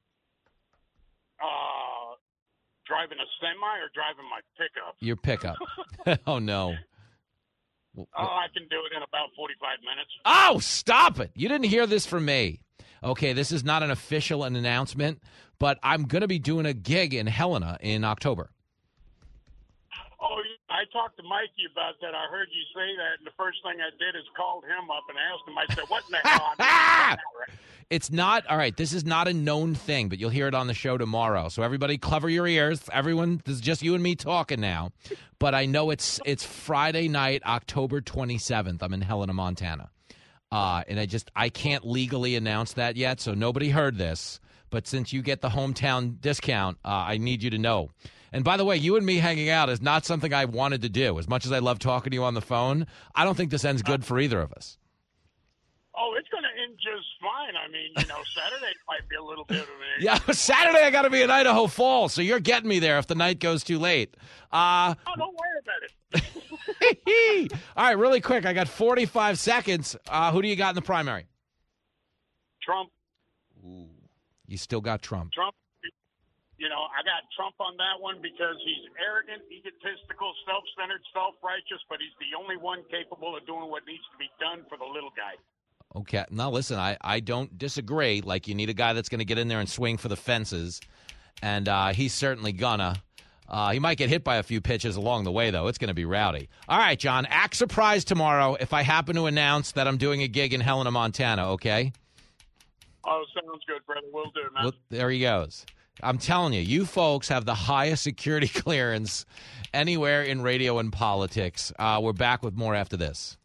Driving a semi or driving my pickup? Your pickup. Oh, no. I can do it in about 45 minutes. Oh, stop it. You didn't hear this from me. Okay, this is not an official announcement, but I'm going to be doing a gig in Helena in October. Oh, I talked to Mikey about that. I heard you say that, and the first thing I did is called him up and asked him. I said, what in the hell? It's not, all right, this is not a known thing, but you'll hear it on the show tomorrow. So everybody cover your ears. Everyone, this is just you and me talking now. But I know it's Friday night, October 27th. I'm in Helena, Montana. And I can't legally announce that yet, so nobody heard this. But since you get the hometown discount, I need you to know. And by the way, you and me hanging out is not something I wanted to do. As much as I love talking to you on the phone, I don't think this ends good for either of us. Oh, it's going to end just fine. I mean, Saturday might be a little bit of an Yeah, Saturday I got to be in Idaho Falls, so you're getting me there if the night goes too late. Oh, don't worry about it. All right, really quick. I got 45 seconds. Who do you got in the primary? Trump. Ooh, you still got Trump. Trump. I got Trump on that one because he's arrogant, egotistical, self-centered, self-righteous, but he's the only one capable of doing what needs to be done for the little guy. Okay. Now, listen, I don't disagree. Like, you need a guy that's going to get in there and swing for the fences, and he's certainly gonna. He might get hit by a few pitches along the way, though. It's going to be rowdy. All right, John, act surprised tomorrow if I happen to announce that I'm doing a gig in Helena, Montana, okay? Oh, sounds good, brother. Will do, man. Well, there he goes. I'm telling you, you folks have the highest security clearance anywhere in radio and politics. We're back with more after this.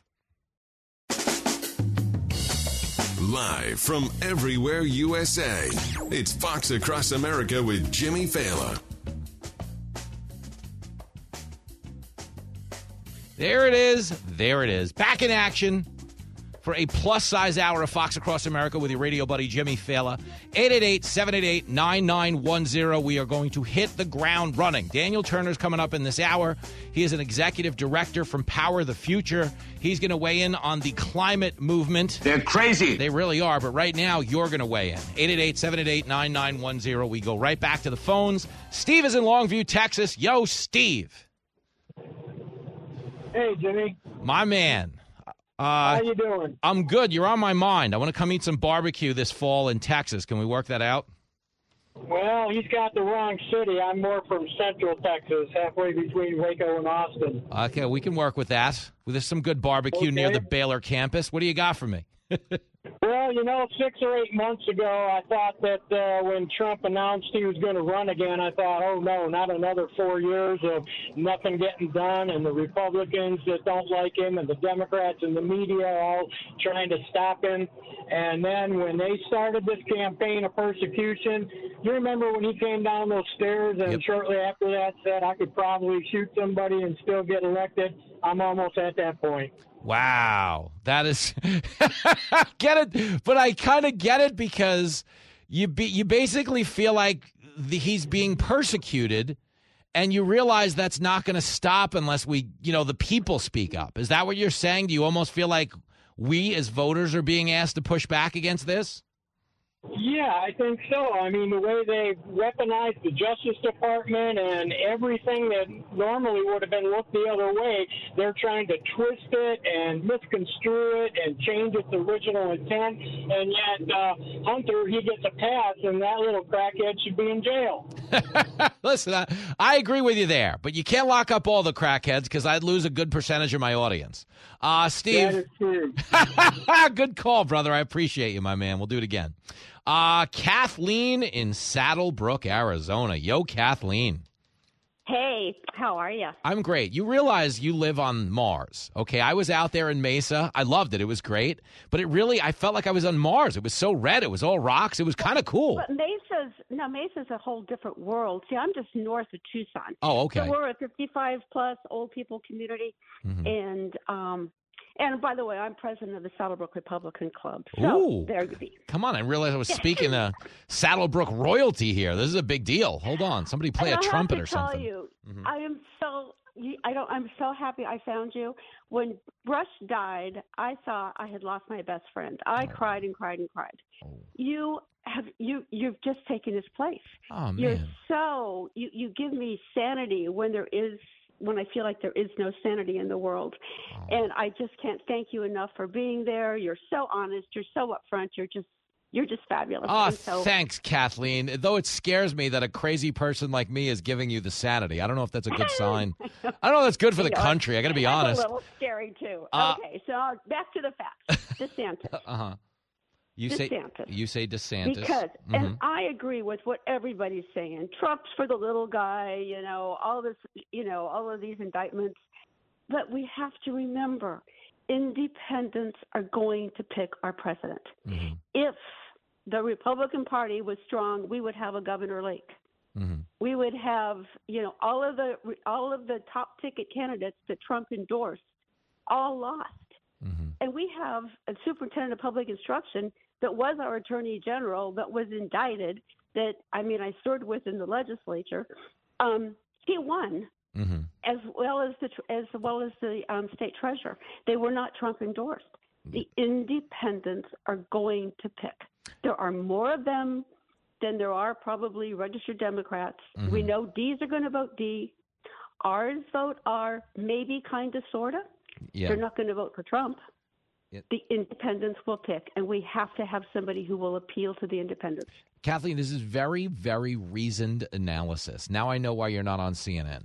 Live from everywhere USA, it's Fox Across America with Jimmy Fallon. There it is. There it is. Back in action for a plus-size hour of Fox Across America with your radio buddy Jimmy Fallon. 888-788-9910. We are going to hit the ground running. Daniel Turner's coming up in this hour. He is an executive director from Power the Future. He's going to weigh in on the climate movement. They're crazy. They really are, but right now you're going to weigh in. 888-788-9910. We go right back to the phones. Steve is in Longview, Texas. Yo, Steve. Hey, Jimmy. My man. How you doing? I'm good. You're on my mind. I want to come eat some barbecue this fall in Texas. Can we work that out? Well, he's got the wrong city. I'm more from Central Texas, halfway between Waco and Austin. Okay, we can work with that. There's some good barbecue near the Baylor campus. What do you got for me? Well, 6 or 8 months ago, I thought that when Trump announced he was going to run again, I thought, oh, no, not another 4 years of nothing getting done, and the Republicans that don't like him and the Democrats and the media all trying to stop him. And then when they started this campaign of persecution, you remember when he came down those stairs and shortly after that said, I could probably shoot somebody and still get elected? I'm almost at that point. Wow. That is get it, but I kind of get it because you basically feel like he's being persecuted And you realize that's not going to stop unless the people speak up. Is that what you're saying? Do you almost feel like we as voters are being asked to push back against this? Yeah, I think so. I mean, the way they weaponized the Justice Department and everything that normally would have been looked the other way, they're trying to twist it and misconstrue it and change its original intent. And yet, Hunter, he gets a pass, and that little crackhead should be in jail. Listen, I agree with you there, but you can't lock up all the crackheads because I'd lose a good percentage of my audience. Steve. That is true. Good call, brother. I appreciate you, my man. We'll do it again. Kathleen in Saddlebrook, Arizona. Yo, Kathleen. Hey, how are you? I'm great. You realize you live on Mars, okay? I was out there in Mesa. I loved it. It was great. But I felt like I was on Mars. It was so red. It was all rocks. It was kind of cool. But Mesa's a whole different world. See, I'm just north of Tucson. Oh, okay. So we're a 55-plus old people community. Mm-hmm. And by the way, I'm president of the Saddlebrook Republican Club. So Ooh. There you be. Come on, I realized I was speaking to Saddlebrook royalty here. This is a big deal. Hold on. Somebody play a trumpet or something. I have to tell you, I'm so happy I found you. When Rush died, I thought I had lost my best friend. I cried and cried and cried. Oh. You've just taken his place. Oh, man. You give me sanity when I feel like there is no sanity in the world. Oh. And I just can't thank you enough for being there. You're so honest. You're so upfront. You're just fabulous. Oh, thanks, Kathleen. Though it scares me that a crazy person like me is giving you the sanity. I don't know if that's a good sign. I don't know if that's good for the country. I got to be honest. That's a little scary, too. Okay, so back to the facts. DeSantis. Uh-huh. You DeSantis. say DeSantis. Because, and I agree with what everybody's saying. Trump's for the little guy, all of these indictments. But we have to remember, independents are going to pick our president. Mm-hmm. If the Republican Party was strong, we would have a Governor Lake. Mm-hmm. We would have, all of the top ticket candidates that Trump endorsed all lost. Mm-hmm. And we have a superintendent of public instruction that was our attorney general that was indicted that, I served with in the legislature. He won, mm-hmm. as well as the state treasurer. They were not Trump endorsed. The independents are going to pick. There are more of them than there are probably registered Democrats. Mm-hmm. We know D's are going to vote D. R's vote R, maybe, kind of, sort of. Yeah. They're not going to vote for Trump. Yep. The independents will pick, and we have to have somebody who will appeal to the independents. Kathleen, this is very, very reasoned analysis. Now I know why you're not on CNN.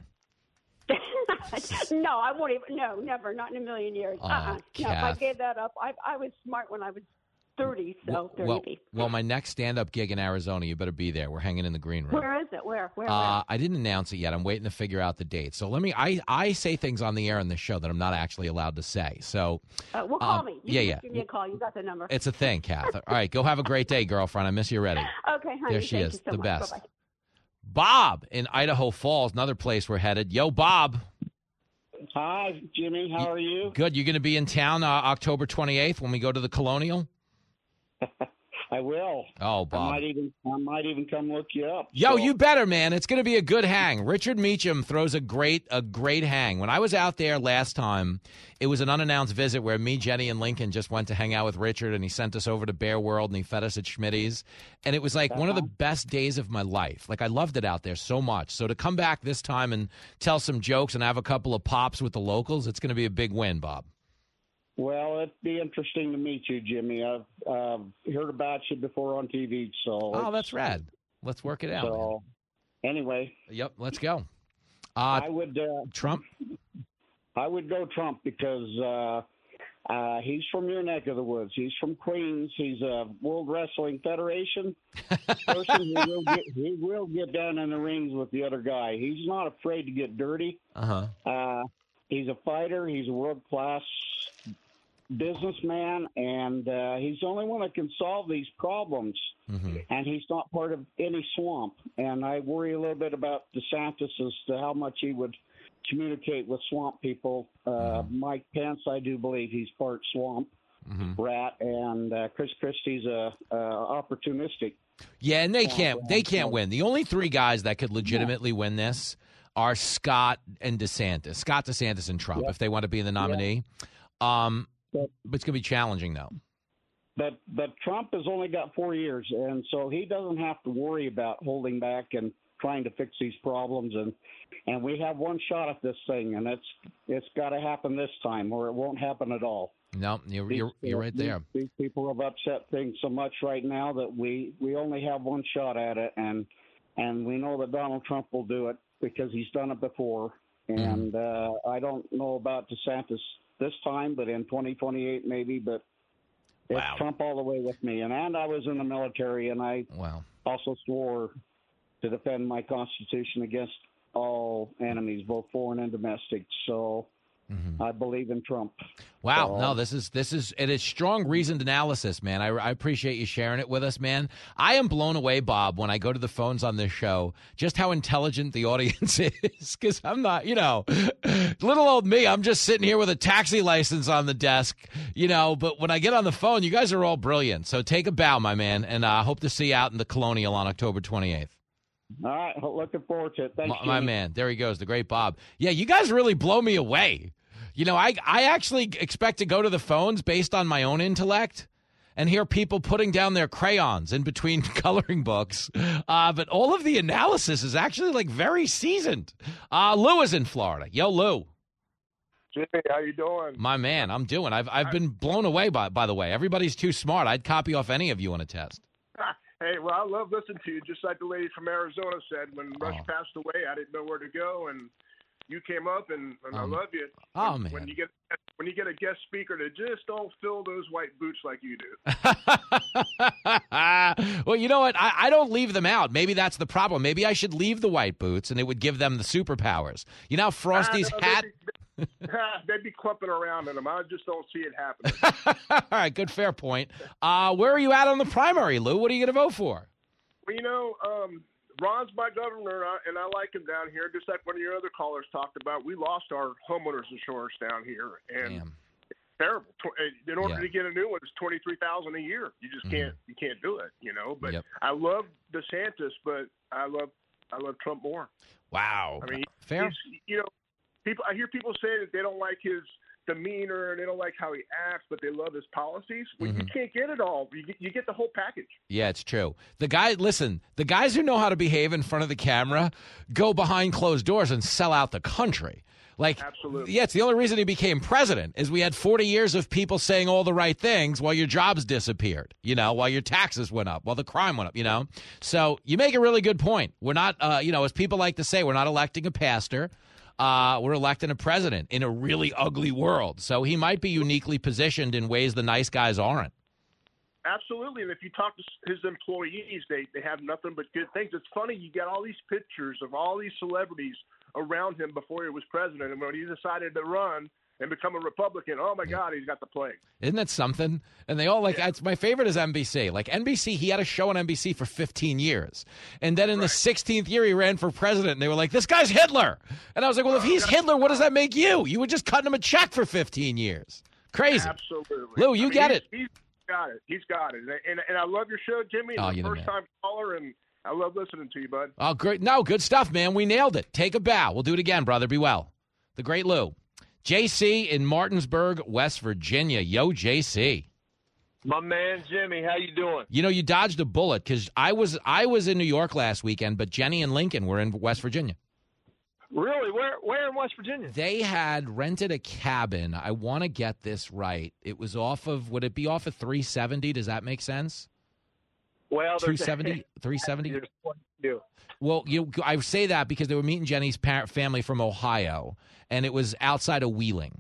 No, I won't even. No, never. Not in a million years. No, if I gave that up, I was smart when I was 30, so there you be. Well, my next stand-up gig in Arizona, you better be there. We're hanging in the green room. Where is it? Where? I didn't announce it yet. I'm waiting to figure out the date. So I say things on the air in this show that I'm not actually allowed to say. So call me. Yeah. Give me a call. You got the number. It's a thing, Kath. All right, go have a great day, girlfriend. I miss you already. Okay, honey. There she Thank is, you so the much. best. Bye-bye. Bob in Idaho Falls, another place we're headed. Yo, Bob. Hi, Jimmy. How are you? Good. You going to be in town October 28th when we go to the Colonial? I will. Oh, Bob. I might even come look you up. Yo, you better, man. It's going to be a good hang. Richard Meacham throws a great hang. When I was out there last time, it was an unannounced visit where me, Jenny, and Lincoln just went to hang out with Richard, and he sent us over to Bear World, and he fed us at Schmitty's. And it was like one of the best days of my life. Like, I loved it out there so much. So to come back this time and tell some jokes and have a couple of pops with the locals, it's going to be a big win, Bob. Well, it'd be interesting to meet you, Jimmy. I've heard about you before on TV, so. Oh, that's rad. Let's work it out. So, anyway. Yep, let's go. I would Trump. I would go Trump because he's from your neck of the woods. He's from Queens. He's a World Wrestling Federation person. He will get down in the rings with the other guy. He's not afraid to get dirty. He's a fighter. He's a world-class businessman, and he's the only one that can solve these problems. Mm-hmm. And he's not part of any swamp. And I worry a little bit about DeSantis as to how much he would communicate with swamp people. Mike Pence, I do believe he's part swamp rat, and Chris Christie's opportunistic. Yeah, and they can't win. The only three guys that could legitimately win this are Scott and DeSantis. Scott DeSantis and Trump, if they want to be in the nominee. But it's going to be challenging, though. But Trump has only got 4 years, and so he doesn't have to worry about holding back and trying to fix these problems. And we have one shot at this thing, and it's got to happen this time, or it won't happen at all. No, you're right there. These people have upset things so much right now that we only have one shot at it, and we know that Donald Trump will do it because he's done it before. And I don't know about DeSantis this time, but in 2028 maybe. But it's Trump all the way with me. And I was in the military, and I also swore to defend my Constitution against all enemies, both foreign and domestic. So I believe in Trump. Wow. No, this is it is strong reasoned analysis, man. I appreciate you sharing it with us, man. I am blown away, Bob, when I go to the phones on this show, just how intelligent the audience is. Because I'm not, little old me, I'm just sitting here with a taxi license on the desk, but when I get on the phone, you guys are all brilliant. So take a bow, my man, and I hope to see you out in the Colonial on October 28th. All right. Looking forward to it. Thanks, my man. There he goes, the great Bob. Yeah, you guys really blow me away. I actually expect to go to the phones based on my own intellect and hear people putting down their crayons in between coloring books. But all of the analysis is actually, very seasoned. Lou is in Florida. Yo, Lou. Jimmy, how you doing? My man, I'm doing. I've been blown away, by the way. Everybody's too smart. I'd copy off any of you on a test. Hey, well, I love listening to you, just like the lady from Arizona said. When Rush passed away, I didn't know where to go, and you came up, and I love you. Oh, man. When you get a guest speaker that just don't fill those white boots like you do. Well, you know what? I don't leave them out. Maybe that's the problem. Maybe I should leave the white boots, and it would give them the superpowers. Frosty's hat... They'd be clumping around in them. I just don't see it happening. All right, good, fair point. Where are you at on the primary, Lou? What are you going to vote for? Well, Ron's my governor, and I like him down here, just like one of your other callers talked about. We lost our homeowners insurance down here, and it's terrible. In order to get a new one, it's $23,000 a year. You just can't do it, But I love DeSantis, but I love Trump more. Wow. I mean, fair. I hear people say that they don't like his demeanor and they don't like how he acts, but they love his policies. Well, you can't get it all. You get the whole package. Yeah, it's true. The guys who know how to behave in front of the camera go behind closed doors and sell out the country. Absolutely. Yeah, it's the only reason he became president is we had 40 years of people saying all the right things while your jobs disappeared, while your taxes went up, while the crime went up, So you make a really good point. We're not, as people like to say, we're not electing a pastor. We're electing a president in a really ugly world. So he might be uniquely positioned in ways the nice guys aren't. Absolutely. And if you talk to his employees, they have nothing but good things. It's funny. You get all these pictures of all these celebrities around him before he was president. And when he decided to run and become a Republican, oh, my God, he's got the plague. Isn't that something? And they all it's my favorite is NBC. NBC, he had a show on NBC for 15 years. And then in the 16th year, he ran for president. And they were like, this guy's Hitler. And I was like, well, if he's Hitler, what does that make you? You were just cutting him a check for 15 years. Crazy. Absolutely. Lou, you get it. He's got it. He's got it. And I love your show, Jimmy. You're the first-time caller, and I love listening to you, bud. Oh, great. No, good stuff, man. We nailed it. Take a bow. We'll do it again, brother. Be well. The great Lou. JC in Martinsburg, West Virginia. Yo, JC. My man, Jimmy, how you doing? You dodged a bullet because I was in New York last weekend, but Jenny and Lincoln were in West Virginia. Really? Where in West Virginia? They had rented a cabin. I want to get this right. It was would it be off of 370? Does that make sense? Well, 270? 370? There's 22. Well, I say that because they were meeting Jenny's family from Ohio, and it was outside of Wheeling.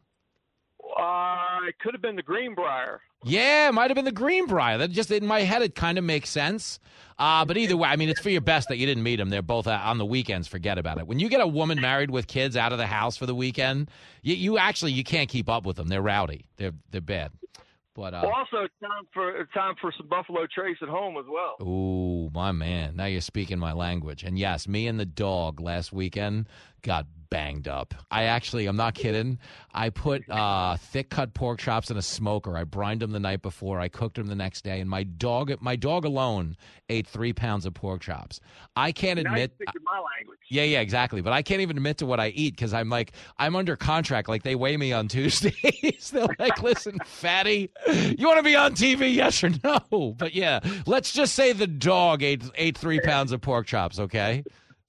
It could have been the Greenbrier. Yeah, it might have been the Greenbrier. That just in my head, it kind of makes sense. But either way, I mean, it's for your best that you didn't meet them. They're both on the weekends. Forget about it. When you get a woman married with kids out of the house for the weekend, you can't keep up with them. They're rowdy. They're bad. But also time for some Buffalo Trace at home as well. Ooh, my man. Now you're speaking my language. And yes, me and the dog last weekend got banged up. I'm not kidding. I put thick cut pork chops in a smoker. I brined them the night before. I cooked them the next day, and my dog alone ate 3 pounds of pork chops. I can't admit. Now you're speaking my language. Yeah, exactly. But I can't even admit to what I eat because I'm under contract. Like, they weigh me on Tuesdays. They're like, listen, fatty, you want to be on TV, yes or no? But yeah, let's just say the dog ate 3 pounds of pork chops, okay?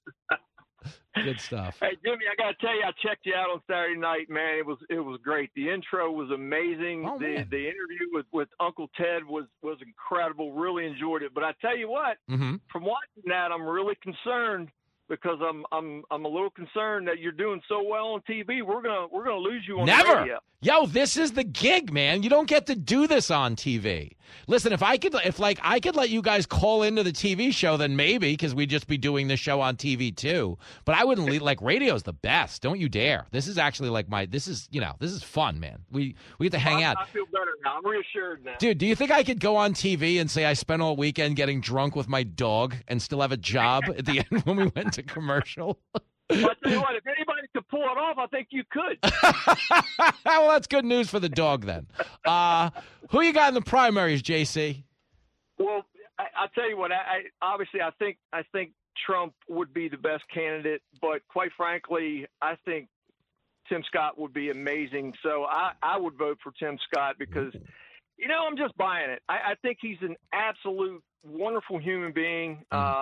Good stuff. Hey, Jimmy, I got to tell you, I checked you out on Saturday night, man. It was great. The intro was amazing. Oh, the interview with Uncle Ted was incredible. Really enjoyed it. But I tell you what, from watching that, I'm really concerned because I'm a little concerned that you're doing so well on TV. We're gonna lose you on the radio. Yo, this is the gig, man. You don't get to do this on TV. Listen, if I could let you guys call into the TV show, then maybe, because we'd just be doing the show on TV too. But I wouldn't radio's the best. Don't you dare. This is actually this is fun, man. We get to hang out. I feel better now. I'm reassured now. Dude, do you think I could go on TV and say I spent all weekend getting drunk with my dog and still have a job at the end when we went to commercial? Well, I tell you what, if anybody could pull it off, I think you could. Well, that's good news for the dog then. Who you got in the primaries, JC? Well, I tell you what, I think Trump would be the best candidate, but quite frankly, I think Tim Scott would be amazing. So I would vote for Tim Scott because, I'm just buying it. I think he's an absolute wonderful human being.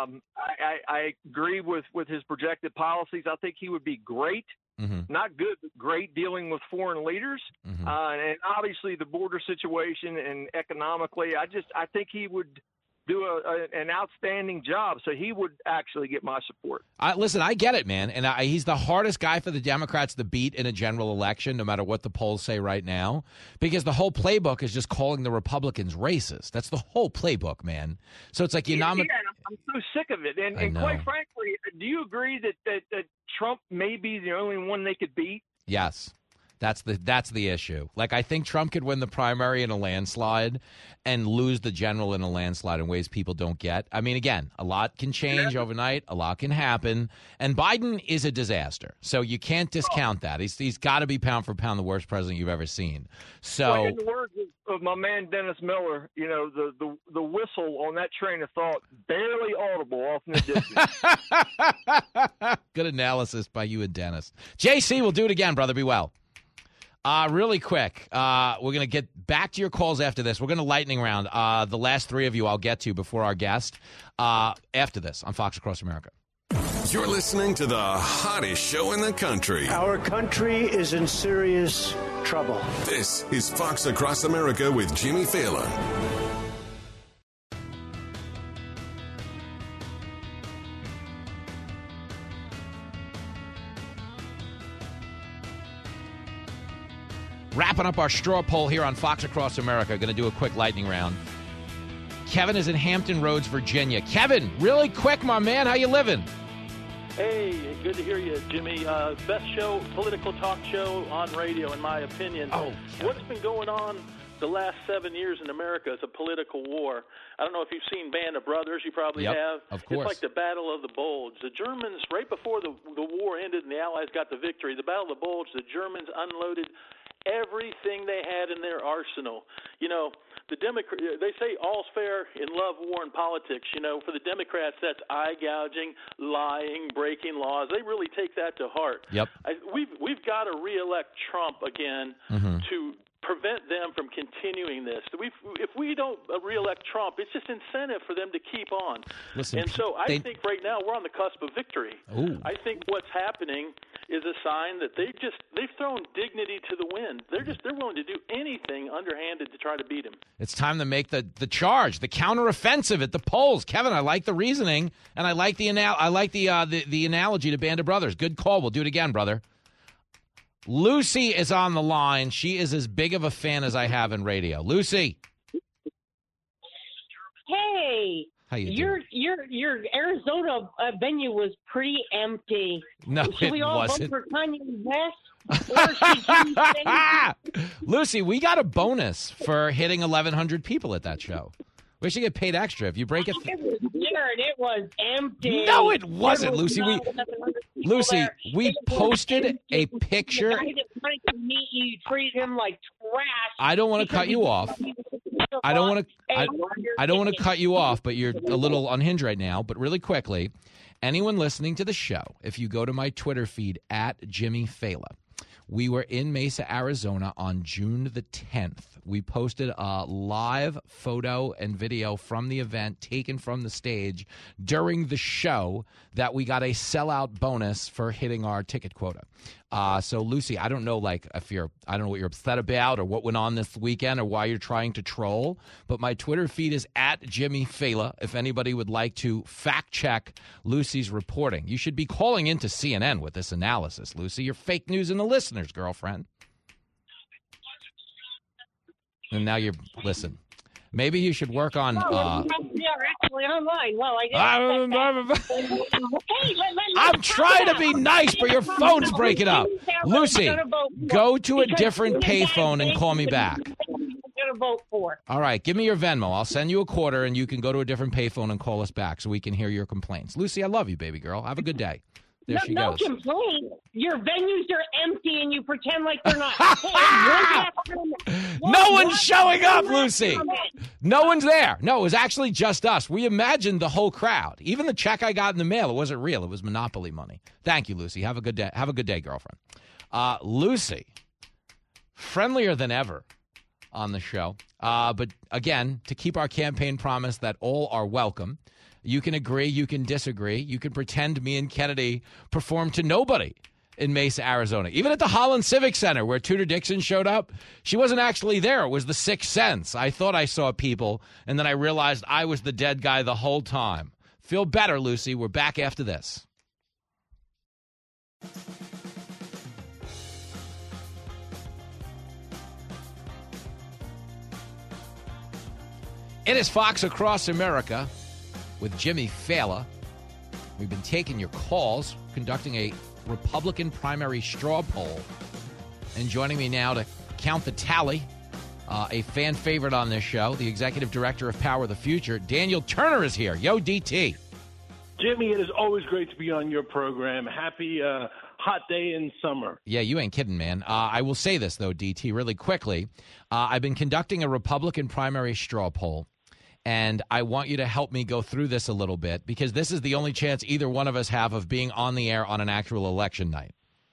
I agree with his projected policies. I think he would be great, not good, but great dealing with foreign leaders. And obviously the border situation and economically, I think he would do an outstanding job. So he would actually get my support. Listen, I get it, man. And he's the hardest guy for the Democrats to beat in a general election, no matter what the polls say right now, because the whole playbook is just calling the Republicans racist. That's the whole playbook, man. So it's like I'm so sick of it. And quite frankly, do you agree that Trump may be the only one they could beat? Yes. That's the issue. Like, I think Trump could win the primary in a landslide and lose the general in a landslide in ways people don't get. I mean, again, a lot can change overnight. A lot can happen. And Biden is a disaster. So you can't discount that. He's got to be pound for pound the worst president you've ever seen. So, well, in the words of my man Dennis Miller, the whistle on that train of thought, barely audible off in the distance. Good analysis by you and Dennis. JC, we'll do it again, brother. Be well. Really quick, we're going to get back to your calls after this. We're going to lightning round. The last three of you I'll get to before our guest after this on Fox Across America. You're listening to the hottest show in the country. Our country is in serious trouble. This is Fox Across America with Jimmy Fallon. Wrapping up our straw poll here on Fox Across America. Going to do a quick lightning round. Kevin is in Hampton Roads, Virginia. Kevin, really quick, my man. How you living? Hey, good to hear you, Jimmy. Best show, political talk show on radio, in my opinion. What's been going on the last 7 years in America is a political war. I don't know if you've seen Band of Brothers. You probably have. Of course. It's like the Battle of the Bulge. The Germans, right before the war ended and the Allies got the victory, the Battle of the Bulge, the Germans unloaded everything they had in their arsenal. The they say all's fair in love, war, and politics. For the Democrats, that's eye gouging, lying, breaking laws. They really take that to heart. Yep. We've got to reelect Trump again to prevent them from continuing this. If we don't reelect Trump, it's just incentive for them to keep on. Listen, and so I think right now we're on the cusp of victory. Ooh. I think what's happening is a sign that they've thrown dignity to the wind. They're willing to do anything underhanded to try to beat him. It's time to make the charge, the counteroffensive at the polls. Kevin, I like the reasoning, and I like the analogy to Band of Brothers. Good call. We'll do it again, brother. Lucy is on the line. She is as big of a fan as I have in radio. Lucy. Hey. How you doing? Your Arizona venue was pretty empty. No, should we all wasn't. vote for Kanye West? Or should you say Lucy, we got a bonus for hitting 1,100 people at that show. We should get paid extra if you break it. It was weird. It was empty. No, it wasn't, Lucy. people Lucy, there. we posted a picture. The guy that wanted to meet you treated him like trash. I don't want to cut you off. I don't want to cut you off, but you're a little unhinged right now. But really quickly, anyone listening to the show, if you go to my Twitter feed at Jimmy Fela, we were in Mesa, Arizona on June the 10th. We posted a live photo and video from the event taken from the stage during the show that we got a sellout bonus for hitting our ticket quota. So, Lucy, I don't know, I don't know what you're upset about or what went on this weekend or why you're trying to troll, but my Twitter feed is at Jimmy Fela. If anybody would like to fact check Lucy's reporting, you should be calling into CNN with this analysis, Lucy. You're fake news in the listeners, girlfriend. And now listen. Maybe you should work on. Yeah, actually online. Well, I I'm trying to be nice, but your phone's breaking up. Lucy, go to a different payphone and call me back. Gonna vote for. All right, give me your Venmo. I'll send you a quarter, and you can go to a different payphone and call us back so we can hear your complaints. Lucy, I love you, baby girl. Have a good day. There she goes. No complaint. Your venues are empty, and you pretend like they're not. No one's showing up, Lucy. No one's there. No, it was actually just us. We imagined the whole crowd. Even the check I got in the mail, it wasn't real. It was Monopoly money. Thank you, Lucy. Have a good day. Have a good day, girlfriend. Lucy, friendlier than ever on the show. But again, to keep our campaign promise that all are welcome, you can agree, you can disagree, you can pretend me and Kennedy performed to nobody in Mesa, Arizona. Even at the Holland Civic Center where Tudor Dixon showed up, she wasn't actually there. It was the Sixth Sense. I thought I saw people, and then I realized I was the dead guy the whole time. Feel better, Lucy. We're back after this. It is Fox Across America with Jimmy Fela. We've been taking your calls, conducting a Republican primary straw poll. And joining me now to count the tally, a fan favorite on this show, the executive director of Power of the Future, Daniel Turner is here. Yo, DT. Jimmy, it is always great to be on your program. Happy hot day in summer. Yeah, you ain't kidding, man. I will say this, though, DT, really quickly. I've been conducting a Republican primary straw poll. And I want you to help me go through this a little bit because this is the only chance either one of us have of being on the air on an actual election night.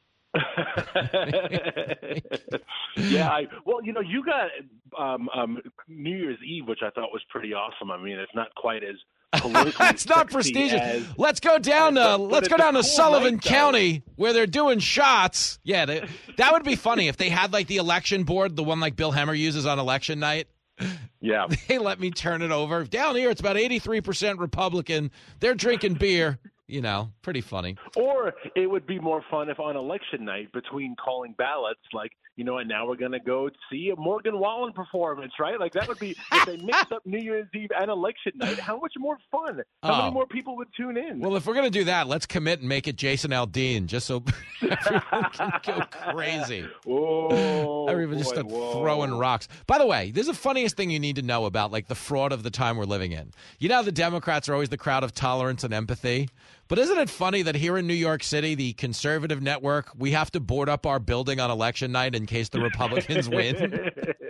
Yeah, you got New Year's Eve, which I thought was pretty awesome. I mean, it's not quite as politically it's not prestigious. Let's go down to Sullivan County where they're doing shots. Yeah, that would be funny if they had like the election board, the one like Bill Hemmer uses on election night. Yeah. They let me turn it over. Down here, it's about 83% Republican. They're drinking beer. Pretty funny. Or it would be more fun if on election night, between calling ballots, and now we're going to go see a Morgan Wallen performance, right? Like, that would be, if they mixed up New Year's Eve and election night, how much more fun? How many more people would tune in? Well, if we're going to do that, let's commit and make it Jason Aldean, just so everyone can go crazy. Whoa. Everyone just start throwing rocks. By the way, this is the funniest thing you need to know about, the fraud of the time we're living in. You know how the Democrats are always the crowd of tolerance and empathy? But isn't it funny that here in New York City, the conservative network, we have to board up our building on election night in case the Republicans win?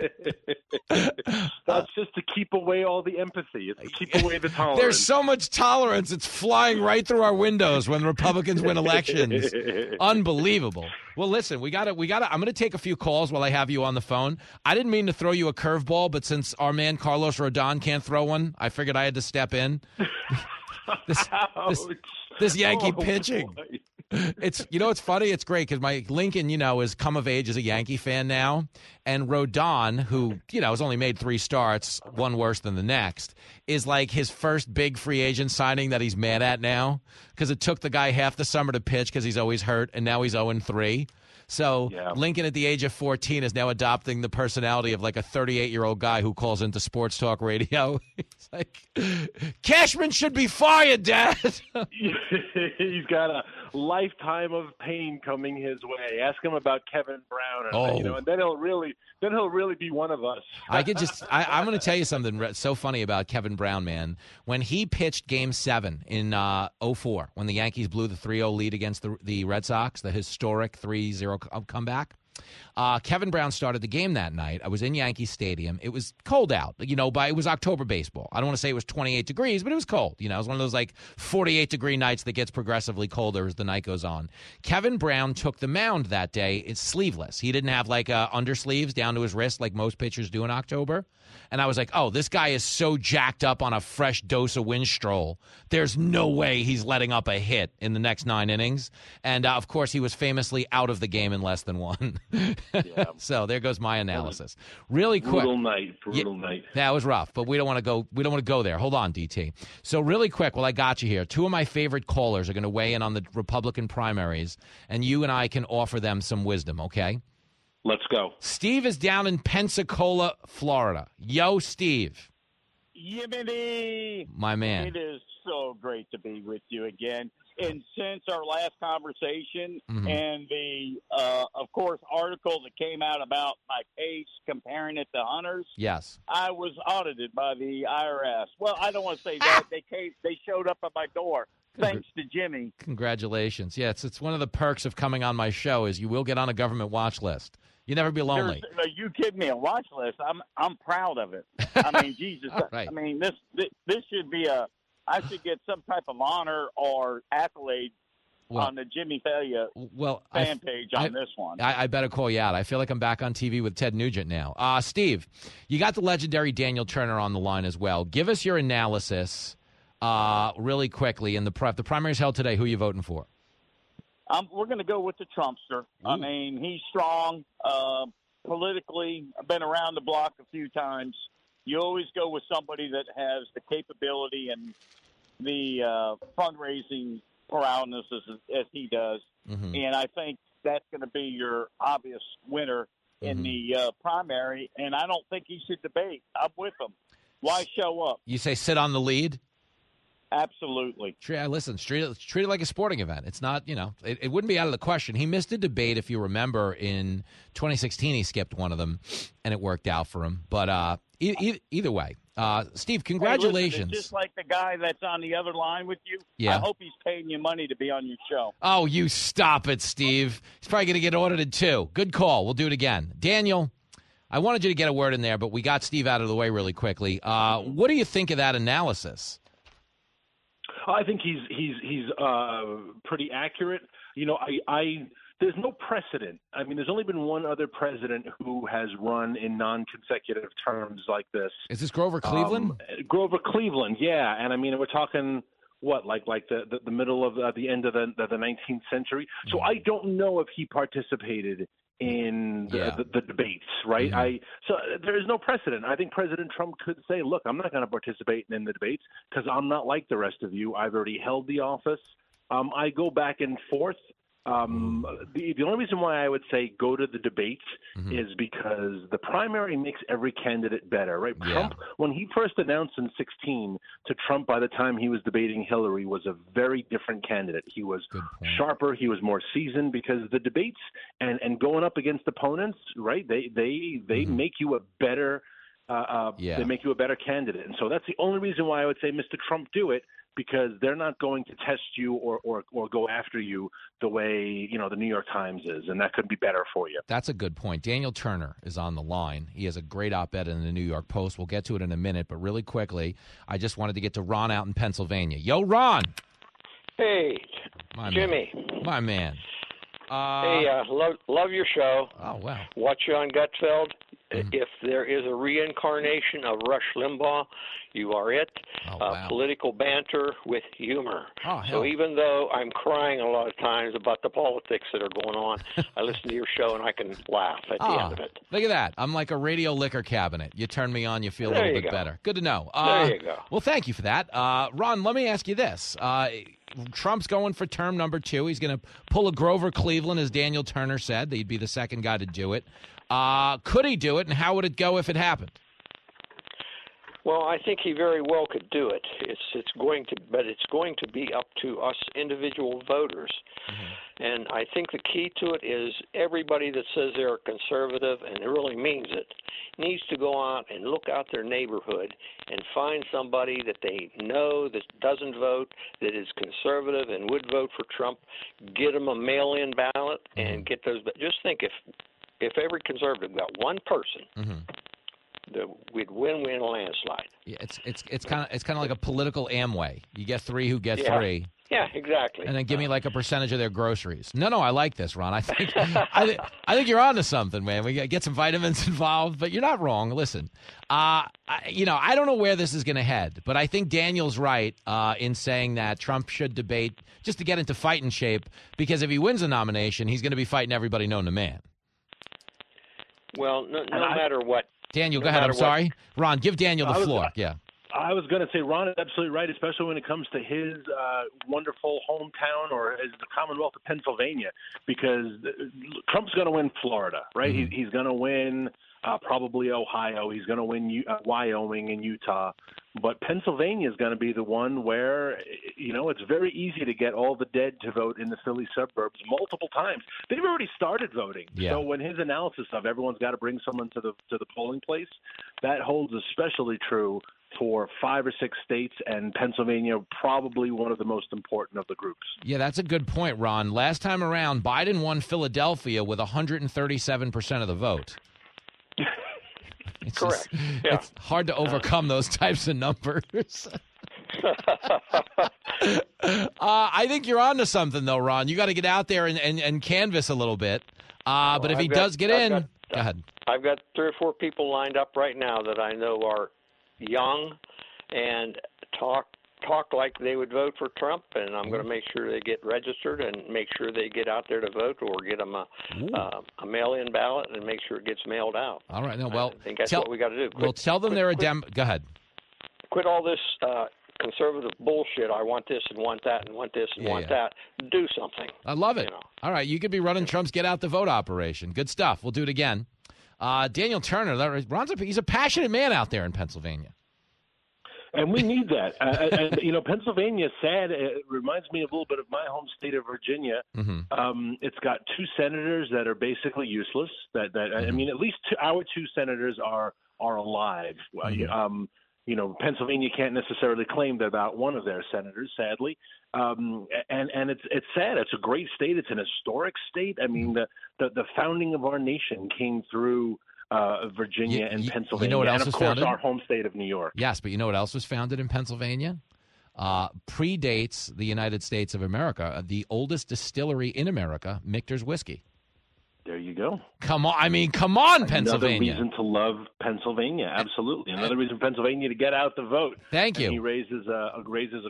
That's just to keep away all the empathy. It's to keep away the tolerance. There's so much tolerance. It's flying right through our windows when Republicans win elections. Unbelievable. Well, listen, we got to. I'm going to take a few calls while I have you on the phone. I didn't mean to throw you a curveball, but since our man Carlos Rodon can't throw one, I figured I had to step in. This Yankee pitching. Boy. It's funny. It's great because my Lincoln, is come of age as a Yankee fan now, and Rodon, who has only made 3 starts, one worse than the next, is like his first big free agent signing that he's mad at now because it took the guy half the summer to pitch because he's always hurt, and now he's 0-3. So Lincoln at the age of 14 is now adopting the personality of like a 38-year-old guy who calls into sports talk radio. He's like, Cashman should be fired, Dad. He's got lifetime of pain coming his way. Ask him about Kevin Brown, and then he'll really be one of us. I'm going to tell you something so funny about Kevin Brown, man. When he pitched Game 7 in 2004, when the Yankees blew the 3-0 lead against the Red Sox, the historic 3-0 comeback. Kevin Brown started the game that night. I was in Yankee Stadium. It was cold out, but it was October baseball. I don't want to say it was 28 degrees, but it was cold. It was one of those 48-degree nights that gets progressively colder as the night goes on. Kevin Brown took the mound that day. It's sleeveless. He didn't have undersleeves down to his wrist like most pitchers do in October. And I was like, oh, this guy is so jacked up on a fresh dose of Winstrol. There's no way he's letting up a hit in the next 9 innings. And, of course, he was famously out of the game in less than one. Yeah. So there goes my analysis. Really quick. Brutal night. That was rough, but we don't want to go there. Hold on, DT. So really quick, while I got you here, 2 of my favorite callers are going to weigh in on the Republican primaries, and you and I can offer them some wisdom, okay? Let's go. Steve is down in Pensacola, Florida. Yo, Steve. Yiminy. My man. It is so great to be with you again. And since our last conversation and the, of course, article that came out about my case comparing it to Hunter's, yes, I was audited by the IRS. Well, I don't want to say that. They showed up at my door. Thanks to Jimmy. Congratulations. Yeah, it's one of the perks of coming on my show is you will get on a government watch list. You never be lonely. You give me a watch list. I'm proud of it. I mean, Jesus. Right. I mean, this should be I should get some type of honor or accolade on the Jimmy Failure fan page on this one. I better call you out. I feel like I'm back on TV with Ted Nugent now. Steve, you got the legendary Daniel Turner on the line as well. Give us your analysis really quickly. In the primary's held today. Who are you voting for? We're going to go with the Trumpster. Ooh. I mean, he's strong politically. I've been around the block a few times. You always go with somebody that has the capability and the fundraising parameters as he does. Mm-hmm. And I think that's going to be your obvious winner in the primary. And I don't think he should debate. I'm with him. Why show up? You say sit on the lead? Absolutely. Listen, treat it like a sporting event. It's not, it wouldn't be out of the question. He missed a debate, if you remember, in 2016. He skipped one of them, and it worked out for him. But either way, Steve, congratulations. Hey, listen, it's just like the guy that's on the other line with you. Yeah. I hope he's paying you money to be on your show. Oh, you stop it, Steve. He's probably going to get audited, too. Good call. We'll do it again. Daniel, I wanted you to get a word in there, but we got Steve out of the way really quickly. What do you think of that analysis? I think he's pretty accurate. There's no precedent. I mean, there's only been one other president who has run in non-consecutive terms like this. Is this Grover Cleveland? Grover Cleveland, yeah. And I mean, we're talking like the middle of the end of the 19th century. So I don't know if he participated in the debates, right? Mm-hmm. So there is no precedent. I think President Trump could say, look, I'm not going to participate in the debates because I'm not like the rest of you. I've already held the office. I go back and forth. The only reason why I would say go to the debates is because the primary makes every candidate better, right? Yeah. Trump, when he first announced in 2016 to Trump by the time he was debating Hillary, was a very different candidate. He was sharper. He was more seasoned because the debates and going up against opponents, right? They make you a better they make you a better candidate. And so that's the only reason why I would say, Mr. Trump, do it. Because they're not going to test you or go after you the way, the New York Times is, and that could be better for you. That's a good point. Daniel Turner is on the line. He has a great op-ed in the New York Post. We'll get to it in a minute, but really quickly, I just wanted to get to Ron out in Pennsylvania. Yo, Ron! Hey, Jimmy. My man. Love your show. Oh, wow. Watch you on Gutfeld. If there is a reincarnation of Rush Limbaugh, you are it. Oh, wow. Political banter with humor. Oh, so even though I'm crying a lot of times about the politics that are going on, I listen to your show and I can laugh at the end of it. Look at that. I'm like a radio liquor cabinet. You turn me on, you feel a little bit better. Good to know. There you go. Well, thank you for that. Ron, let me ask you this. Trump's going for term number 2. He's going to pull a Grover Cleveland, as Daniel Turner said. He'd be the second guy to do it. Could he do it, and how would it go if it happened? Well, I think he very well could do it. It's going to be up to us individual voters. Mm-hmm. And I think the key to it is everybody that says they're conservative and really means it needs to go out and look out their neighborhood and find somebody that they know that doesn't vote, that is conservative and would vote for Trump. Get them a mail-in ballot and get those. But just think if every conservative got one person. Mm-hmm. We'd win a landslide. Yeah, it's kind of like a political Amway. You get three who get three. Yeah, exactly. And then give me like a percentage of their grogroceries. No, I like this, Ron. I think I think you're onto something, man. We get some vitamins involved, but you're not wrong. Listen, I don't know where this is going to head, but I think Daniel's right in saying that Trump should debate just to get into fighting shape, because if he wins the nomination, he's going to be fighting everybody known to man. Well, no matter what. Daniel, go ahead. I'm sorry. Ron, give Daniel the floor. Yeah. I was going to say Ron is absolutely right, especially when it comes to his wonderful hometown or the Commonwealth of Pennsylvania, because Trump's going to win Florida, right? Mm-hmm. He's going to win probably Ohio. He's going to win Wyoming and Utah. But Pennsylvania is going to be the one where, it's very easy to get all the dead to vote in the Philly suburbs multiple times. They've already started voting. Yeah. So when his analysis of everyone's got to bring someone to the polling place, that holds especially true for 5 or 6 states, and Pennsylvania probably one of the most important of the groups. Yeah, that's a good point, Ron. Last time around, Biden won Philadelphia with 137% of the vote. Correct. It's hard to overcome those types of numbers. I think you're on to something, though, Ron. You got to get out there and canvass a little bit. But if he does get in, go ahead. I've got 3 or 4 people lined up right now that I know are young and talk like they would vote for Trump, and I'm going to make sure they get registered and make sure they get out there to vote, or get them a mail-in ballot and make sure it gets mailed out. All right. No, well, I think that's what we got to do. Tell them they're a Dem. Go ahead. Quit all this conservative bullshit. I want this and want that and want this and want that. Do something. I love it. All right. You could be running Trump's Get Out the Vote operation. Good stuff. We'll do it again. Daniel Turner, he's a passionate man out there in Pennsylvania. And we need that. And Pennsylvania, sad. It reminds me a little bit of my home state of Virginia. Mm-hmm. It's got 2 senators that are basically useless. I mean, at least our 2 senators are alive. Mm-hmm. Pennsylvania can't necessarily claim that about one of their senators, sadly. And it's sad. It's a great state. It's an historic state. I mean, the founding of our nation came through Virginia and Pennsylvania, you know what else and of was course founded? Our home state of New York. Yes, but you know what else was founded in Pennsylvania? Predates the United States of America. The oldest distillery in America, Michter's Whiskey. There you go. Come on, Pennsylvania. Another reason to love Pennsylvania, absolutely. Another reason Pennsylvania to get out the vote. Thank you. And he raises a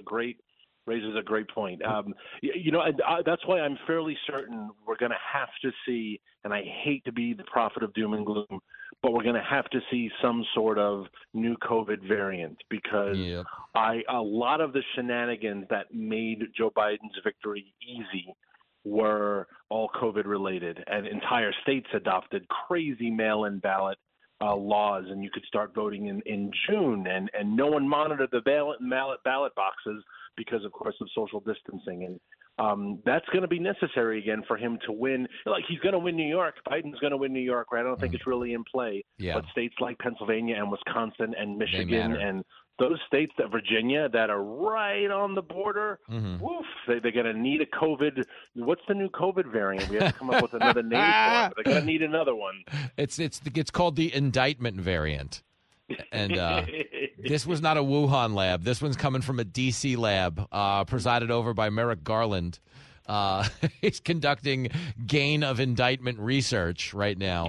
great point. That's why I'm fairly certain we're going to have to see, and I hate to be the prophet of doom and gloom, but we're going to have to see some sort of new COVID variant, because a lot of the shenanigans that made Joe Biden's victory easy were all COVID related, and entire states adopted crazy mail-in ballot laws, and you could start voting in June, and no one monitored the ballot boxes because, of course, of social distancing. And that's going to be necessary again for him to win. Like, he's going to win New York. Biden's going to win New York, right? I don't think it's really in play. Yeah. But states like Pennsylvania and Wisconsin and Michigan and those states, that Virginia, that are right on the border, woof, they're going to need a COVID. What's the new COVID variant? We have to come up with another name for it. They're going to need another one. It's called the indictment variant. And this was not a Wuhan lab. This one's coming from a D.C. lab presided over by Merrick Garland. He's conducting gain of indictment research right now.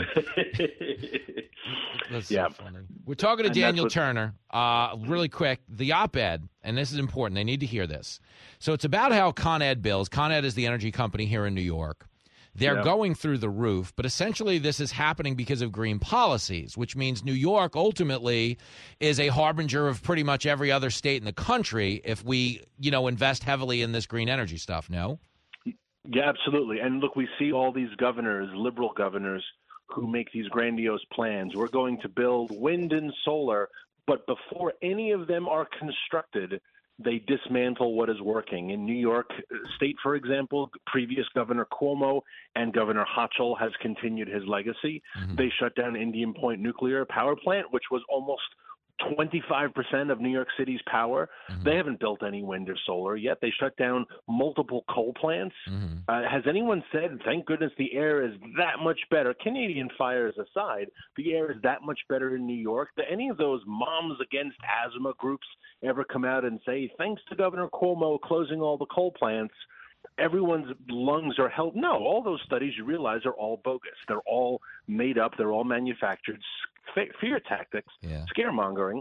That's so funny. We're talking to Daniel Turner. Really quick, the op-ed, and this is important. They need to hear this. So it's about how Con Ed bills. Con Ed is the energy company here in New York. They're going through the roof, but essentially this is happening because of green policies, which means New York ultimately is a harbinger of pretty much every other state in the country if we, invest heavily in this green energy stuff, no? Yeah, absolutely. And look, we see all these governors, liberal governors, who make these grandiose plans. We're going to build wind and solar But before any of them are constructed, they dismantle what is working. In New York State, for example, previous Governor Cuomo and Governor Hochul has continued his legacy. Mm-hmm. They shut down Indian Point Nuclear Power Plant, which was almost 25% of New York City's power. Mm-hmm. They haven't built any wind or solar yet. They shut down multiple coal plants. Mm-hmm. Has anyone said, thank goodness the air is that much better? Canadian fires aside, the air is that much better in New York. Do any of those moms against asthma groups ever come out and say, thanks to Governor Cuomo closing all the coal plants, everyone's lungs are healthy? No, all those studies, you realize, are all bogus. They're all made up. They're all manufactured fear tactics, scaremongering,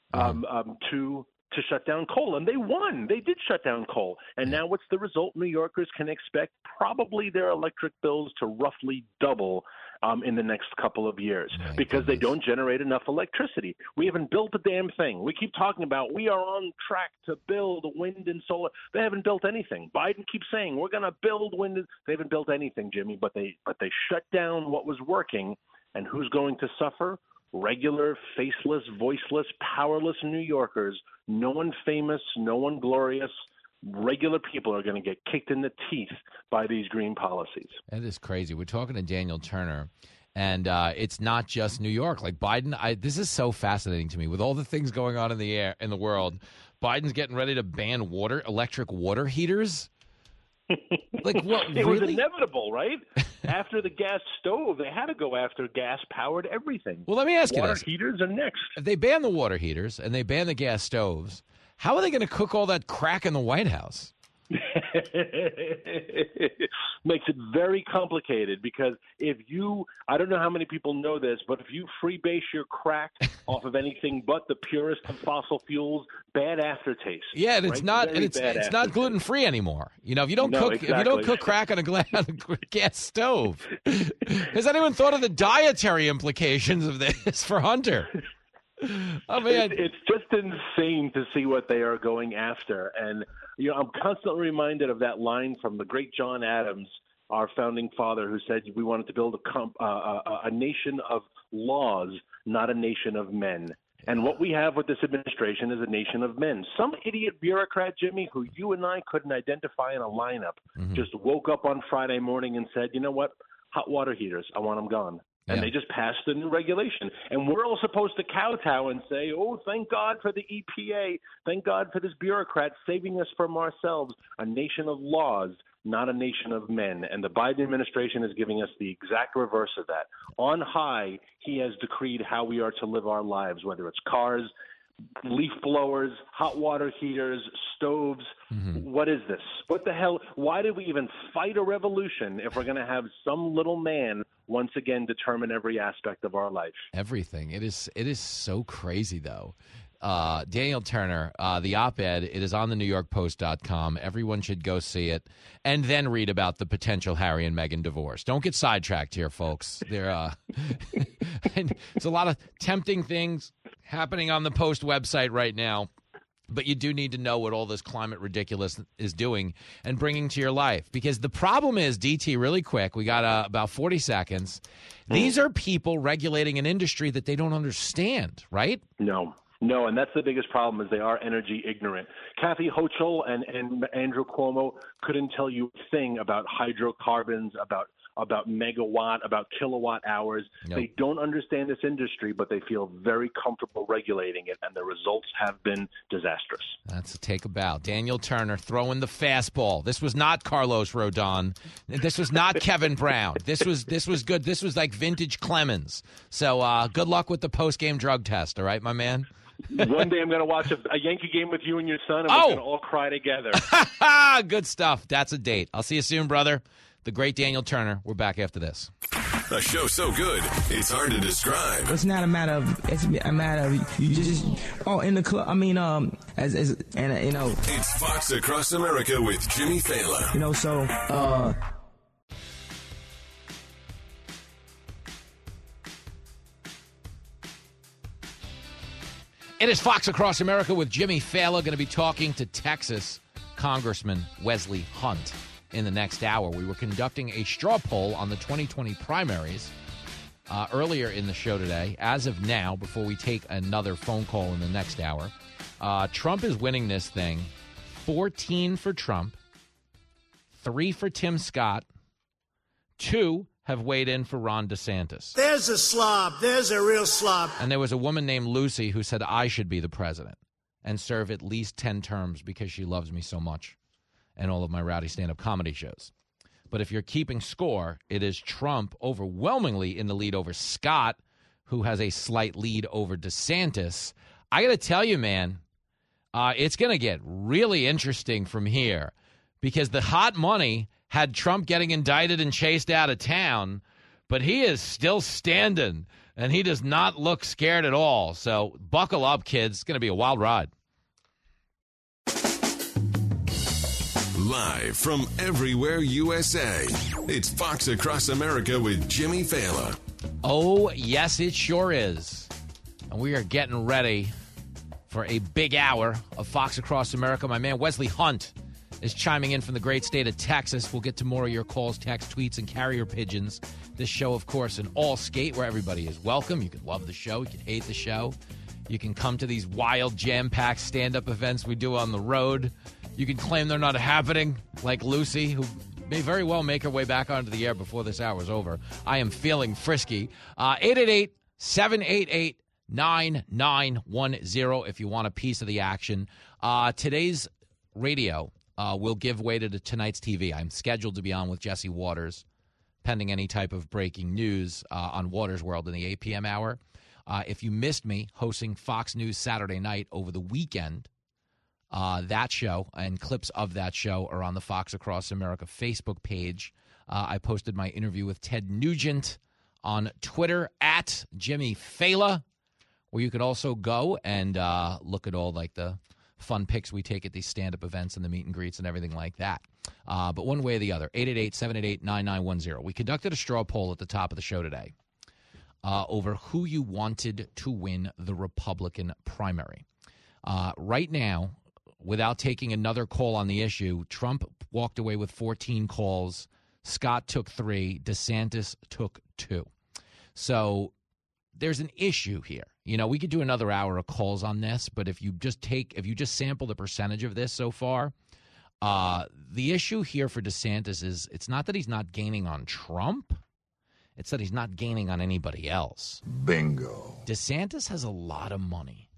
to shut down coal. And they won. They did shut down coal. And now what's the result? New Yorkers can expect probably their electric bills to roughly double in the next couple of years because they don't generate enough electricity. We haven't built a damn thing. We keep talking about we are on track to build wind and solar. They haven't built anything. Biden keeps saying we're going to build wind. They haven't built anything, Jimmy, but they shut down what was working. And who's going to suffer? Regular, faceless, voiceless, powerless New Yorkers. No one famous, no one glorious. Regular people are going to get kicked in the teeth by these green policies. That is crazy. We're talking to Daniel Turner, and it's not just New York. Like Biden, this is so fascinating to me. With all the things going on in the world, Biden's getting ready to ban electric water heaters. Like what? It really? was inevitable, right? After the gas stove, they had to go after gas-powered everything. Well, let me ask you this. Water heaters are next. If they ban the water heaters and they ban the gas stoves, how are they going to cook all that crack in the White House? Makes it very complicated because I don't know how many people know this, but if you freebase your crack off of anything but the purest of fossil fuels, bad aftertaste. Yeah, and it's not gluten free anymore. You know, if you don't cook crack on a gas stove, has anyone thought of the dietary implications of this for Hunter? Oh man, it's just insane to see what they are going after, and I'm constantly reminded of that line from the great John Adams, our founding father, who said we wanted to build a nation of laws, not a nation of men. And what we have with this administration is a nation of men. Some idiot bureaucrat, Jimmy, who you and I couldn't identify in a lineup, just woke up on Friday morning and said, you know what, hot water heaters, I want them gone. And they just passed the new regulation. And we're all supposed to kowtow and say, oh, thank God for the EPA. Thank God for this bureaucrat saving us from ourselves. A nation of laws, not a nation of men. And the Biden administration is giving us the exact reverse of that. On high, he has decreed how we are to live our lives, whether it's cars, leaf blowers, hot water heaters, stoves. Mm-hmm. What is this? What the hell? Why did we even fight a revolution if we're going to have some little man once again determine every aspect of our life? Everything. It is so crazy, though. Daniel Turner, the op-ed, it is on the NewYorkPost.com. Everyone should go see it and then read about the potential Harry and Meghan divorce. Don't get sidetracked here, folks. There's a lot of tempting things happening on the Post website right now, but you do need to know what all this climate ridiculous is doing and bringing to your life. Because the problem is, DT, really quick, we got about 40 seconds. These are people regulating an industry that they don't understand, right? No, and that's the biggest problem is they are energy ignorant. Kathy Hochul and Andrew Cuomo couldn't tell you a thing about hydrocarbons, about megawatt, about kilowatt hours. Nope. They don't understand this industry, but they feel very comfortable regulating it, and the results have been disastrous. That's a take a bow. Daniel Turner throwing the fastball. This was not Carlos Rodon. This was not Kevin Brown. This was good. This was like vintage Clemens. So good luck with the post-game drug test, all right, my man? One day I'm going to watch a Yankee game with you and your son, and we're going to all cry together. Good stuff. That's a date. I'll see you soon, brother. The great Daniel Turner. We're back after this. A show so good, it's hard to describe. It's not a matter of. It's a matter of you just. Oh, in the club. I mean, It's Fox Across America with Jimmy Fallon. It is Fox Across America with Jimmy Fallon. Going to be talking to Texas Congressman Wesley Hunt in the next hour. We were conducting a straw poll on the 2020 primaries, earlier in the show today. As of now, before we take another phone call in the next hour, Trump is winning this thing. 14 for Trump, 3 for Tim Scott, 2 have weighed in for Ron DeSantis. There's a slob. There's a real slob. And there was a woman named Lucy who said I should be the president and serve at least 10 terms because she loves me so much and all of my rowdy stand-up comedy shows. But if you're keeping score, it is Trump overwhelmingly in the lead over Scott, who has a slight lead over DeSantis. I got to tell you, man, it's going to get really interesting from here because the hot money had Trump getting indicted and chased out of town, but he is still standing, and he does not look scared at all. So buckle up, kids. It's going to be a wild ride. Live from everywhere USA, it's Fox Across America with Jimmy Fallon. Oh, yes, it sure is. And we are getting ready for a big hour of Fox Across America. My man Wesley Hunt is chiming in from the great state of Texas. We'll get to more of your calls, texts, tweets, and carrier pigeons. This show, of course, an all skate where everybody is welcome. You can love the show. You can hate the show. You can come to these wild, jam-packed stand-up events we do on the road. You can claim they're not happening, like Lucy, who may very well make her way back onto the air before this hour is over. I am feeling frisky. 888-788-9910 if you want a piece of the action. Today's radio will give way to tonight's TV. I'm scheduled to be on with Jesse Waters, pending any type of breaking news on Waters World in the 8 p.m. hour. If you missed me hosting Fox News Saturday night over the weekend, that show and clips of that show are on the Fox Across America Facebook page. I posted my interview with Ted Nugent on Twitter at Jimmy Fallon, where you could also go and look at all like the fun pics we take at these stand-up events and the meet and greets and everything like that. But one way or the other, 888-788-9910. We conducted a straw poll at the top of the show today over who you wanted to win the Republican primary. Right now, without taking another call on the issue, Trump walked away with 14 calls. Scott took 3. DeSantis took 2. So there's an issue here. You know, we could do another hour of calls on this, but if you just sample the percentage of this so far, the issue here for DeSantis is it's not that he's not gaining on Trump. It's that he's not gaining on anybody else. Bingo. DeSantis has a lot of money.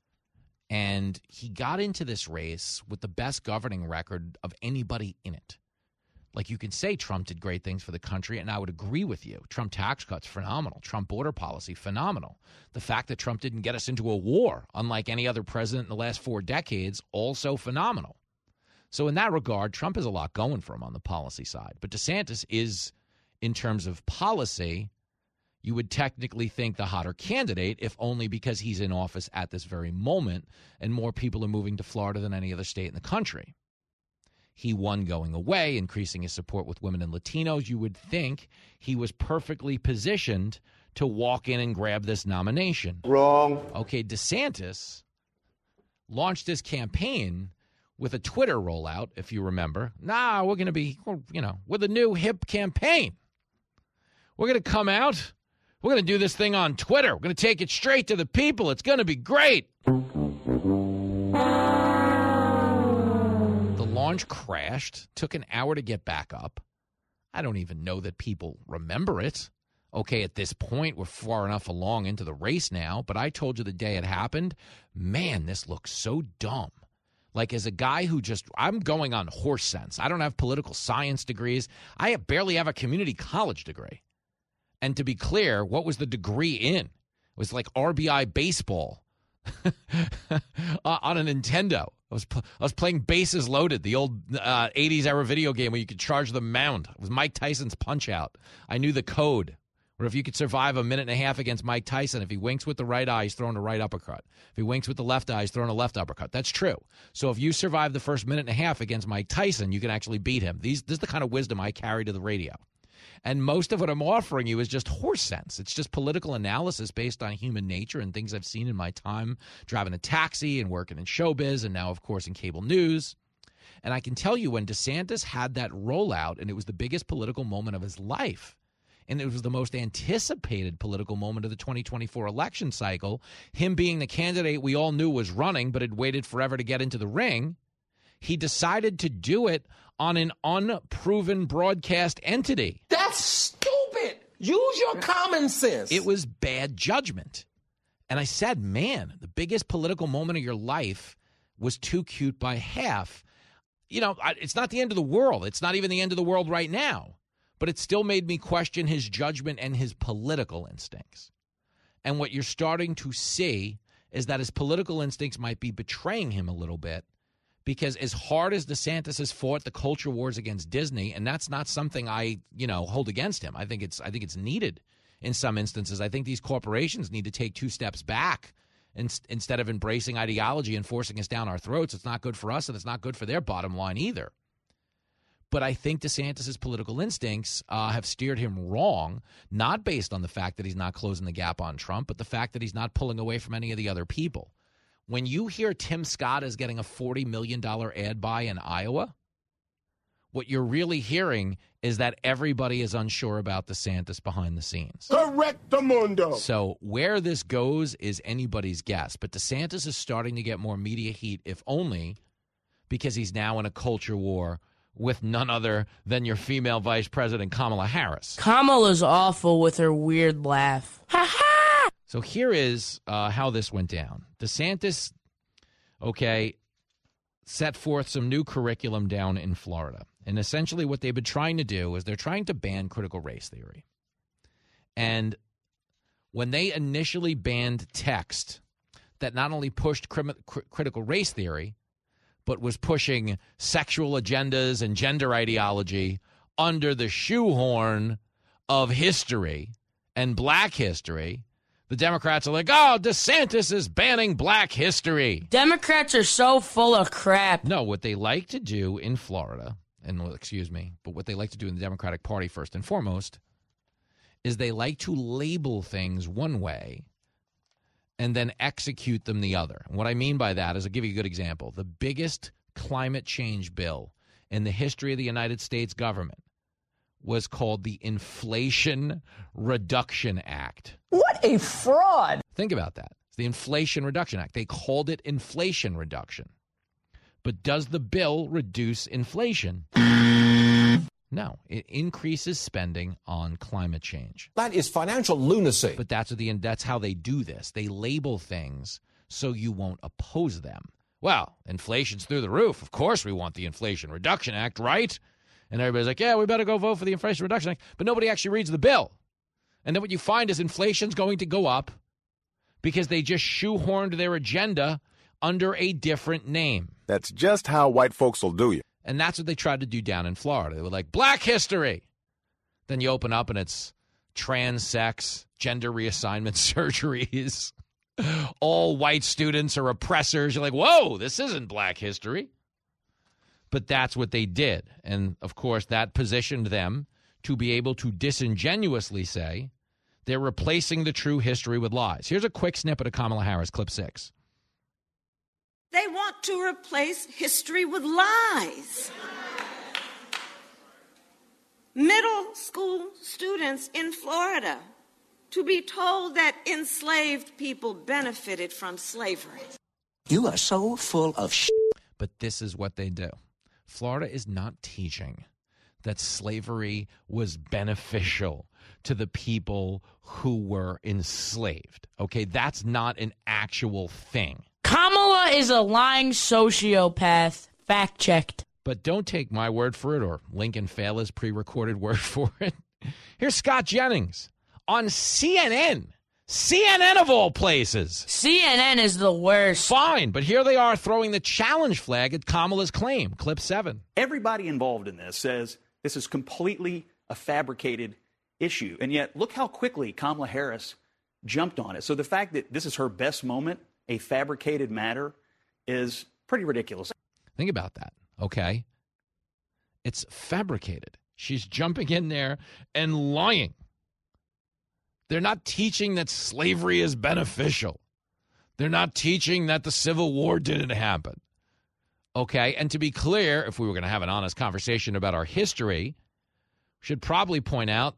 And he got into this race with the best governing record of anybody in it. Like, you can say Trump did great things for the country, and I would agree with you. Trump tax cuts, phenomenal. Trump border policy, phenomenal. The fact that Trump didn't get us into a war, unlike any other president in the last 4 decades, also phenomenal. So in that regard, Trump has a lot going for him on the policy side. But DeSantis is, in terms of policy, you would technically think the hotter candidate, if only because he's in office at this very moment and more people are moving to Florida than any other state in the country. He won going away, increasing his support with women and Latinos. You would think he was perfectly positioned to walk in and grab this nomination. Wrong. Okay, DeSantis launched his campaign with a Twitter rollout, if you remember. We're going to be, with a new hip campaign. We're going to come out. We're going to do this thing on Twitter. We're going to take it straight to the people. It's going to be great. The launch crashed. Took an hour to get back up. I don't even know that people remember it. Okay, at this point, we're far enough along into the race now. But I told you the day it happened, man, this looks so dumb. Like, as a guy who I'm going on horse sense. I don't have political science degrees. I barely have a community college degree. And to be clear, what was the degree in? It was like RBI baseball on a Nintendo. I was playing Bases Loaded, the old 80s era video game where you could charge the mound. It was Mike Tyson's Punch-Out. I knew the code. Where if you could survive a minute and a half against Mike Tyson, if he winks with the right eye, he's throwing a right uppercut. If he winks with the left eye, he's throwing a left uppercut. That's true. So if you survive the first minute and a half against Mike Tyson, you can actually beat him. This is the kind of wisdom I carry to the radio. And most of what I'm offering you is just horse sense. It's just political analysis based on human nature and things I've seen in my time driving a taxi and working in showbiz and now, of course, in cable news. And I can tell you when DeSantis had that rollout, and it was the biggest political moment of his life, and it was the most anticipated political moment of the 2024 election cycle, him being the candidate we all knew was running but had waited forever to get into the ring, he decided to do it on an unproven broadcast entity. That's stupid. Use your common sense. It was bad judgment. And I said, man, the biggest political moment of your life was too cute by half. You know, it's not the end of the world. It's not even the end of the world right now. But it still made me question his judgment and his political instincts. And what you're starting to see is that his political instincts might be betraying him a little bit, because as hard as DeSantis has fought the culture wars against Disney, and that's not something I, hold against him. I think it's needed in some instances. I think these corporations need to take 2 steps back instead of embracing ideology and forcing us down our throats. It's not good for us, and it's not good for their bottom line either. But I think DeSantis' political instincts have steered him wrong, not based on the fact that he's not closing the gap on Trump, but the fact that he's not pulling away from any of the other people. When you hear Tim Scott is getting a $40 million ad buy in Iowa, what you're really hearing is that everybody is unsure about DeSantis behind the scenes. Correctamundo. So where this goes is anybody's guess. But DeSantis is starting to get more media heat, if only because he's now in a culture war with none other than your female vice president, Kamala Harris. Kamala's awful with her weird laugh. Ha ha! So here is how this went down. DeSantis, set forth some new curriculum down in Florida. And essentially what they've been trying to do is they're trying to ban critical race theory. And when they initially banned text that not only pushed critical race theory, but was pushing sexual agendas and gender ideology under the shoehorn of history and black history, the Democrats are like, oh, DeSantis is banning black history. Democrats are so full of crap. No, what they like to do in Florida, but what they like to do in the Democratic Party first and foremost, is they like to label things one way and then execute them the other. And what I mean by that is, I'll give you a good example. The biggest climate change bill in the history of the United States government was called the Inflation Reduction Act. What a fraud. Think about that. It's the Inflation Reduction Act. They called it inflation reduction. But does the bill reduce inflation? No. It increases spending on climate change. That is financial lunacy. But that's how they do this. They label things so you won't oppose them. Well, inflation's through the roof. Of course we want the Inflation Reduction Act, right? And everybody's like, yeah, we better go vote for the Inflation Reduction Act. But nobody actually reads the bill. And then what you find is inflation's going to go up because they just shoehorned their agenda under a different name. That's just how white folks will do you. And that's what they tried to do down in Florida. They were like, black history. Then you open up and it's trans sex, gender reassignment surgeries. All white students are oppressors. You're like, whoa, this isn't black history. But that's what they did. And, of course, that positioned them to be able to disingenuously say they're replacing the true history with lies. Here's a quick snippet of Kamala Harris, clip 6. They want to replace history with lies. Middle school students in Florida to be told that enslaved people benefited from slavery. You are so full of shit. But this is what they do. Florida is not teaching that slavery was beneficial to the people who were enslaved. Okay, that's not an actual thing. Kamala is a lying sociopath. Fact checked. But don't take my word for it or Lincoln Faila's pre-recorded word for it. Here's Scott Jennings on CNN. CNN of all places. CNN is the worst. Fine, but here they are throwing the challenge flag at Kamala's claim. Clip 7. Everybody involved in this says this is completely a fabricated issue. And yet, look how quickly Kamala Harris jumped on it. So the fact that this is her best moment, a fabricated matter, is pretty ridiculous. Think about that, okay? It's fabricated. She's jumping in there and lying. They're not teaching that slavery is beneficial. They're not teaching that the Civil War didn't happen. Okay, and to be clear, if we were going to have an honest conversation about our history, we should probably point out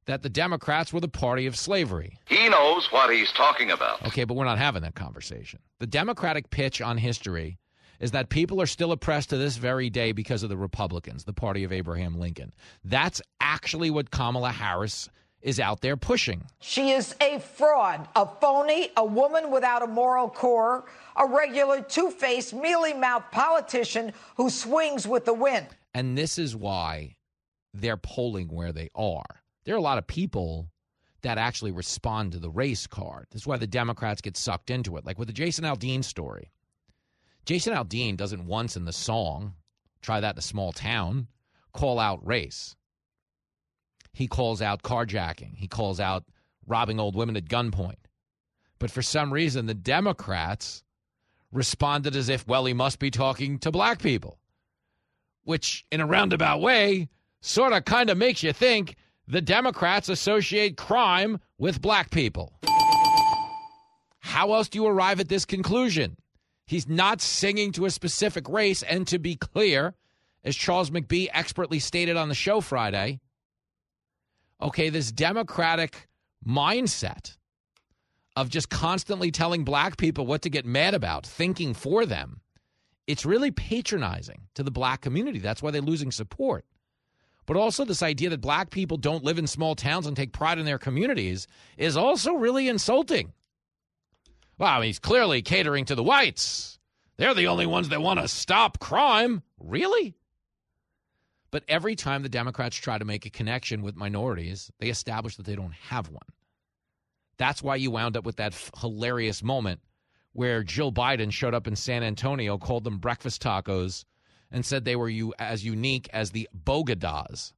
that the Democrats were the party of slavery. He knows what he's talking about. Okay, but we're not having that conversation. The Democratic pitch on history is that people are still oppressed to this very day because of the Republicans, the party of Abraham Lincoln. That's actually what Kamala Harris is out there pushing. She is a fraud, a phony, a woman without a moral core, a regular two-faced, mealy-mouthed politician who swings with the wind. And this is why they're polling where they are. There are a lot of people that actually respond to the race card. This is why the Democrats get sucked into it. Like with the Jason Aldean story. Jason Aldean doesn't once in the song, try that in a small town, call out race. He calls out carjacking. He calls out robbing old women at gunpoint. But for some reason, the Democrats responded as if, well, he must be talking to black people, which in a roundabout way sort of kind of makes you think the Democrats associate crime with black people. How else do you arrive at this conclusion? He's not singing to a specific race, and to be clear, as Charles McBee expertly stated on the show Friday, okay, this Democratic mindset of just constantly telling black people what to get mad about, thinking for them, it's really patronizing to the black community. That's why they're losing support. But also this idea that black people don't live in small towns and take pride in their communities is also really insulting. Well, I mean, he's clearly catering to the whites. They're the only ones that want to stop crime. Really? But every time the Democrats try to make a connection with minorities, they establish that they don't have one. That's why you wound up with that hilarious moment where Jill Biden showed up in San Antonio, called them breakfast tacos, and said they were as unique as the Bogadas.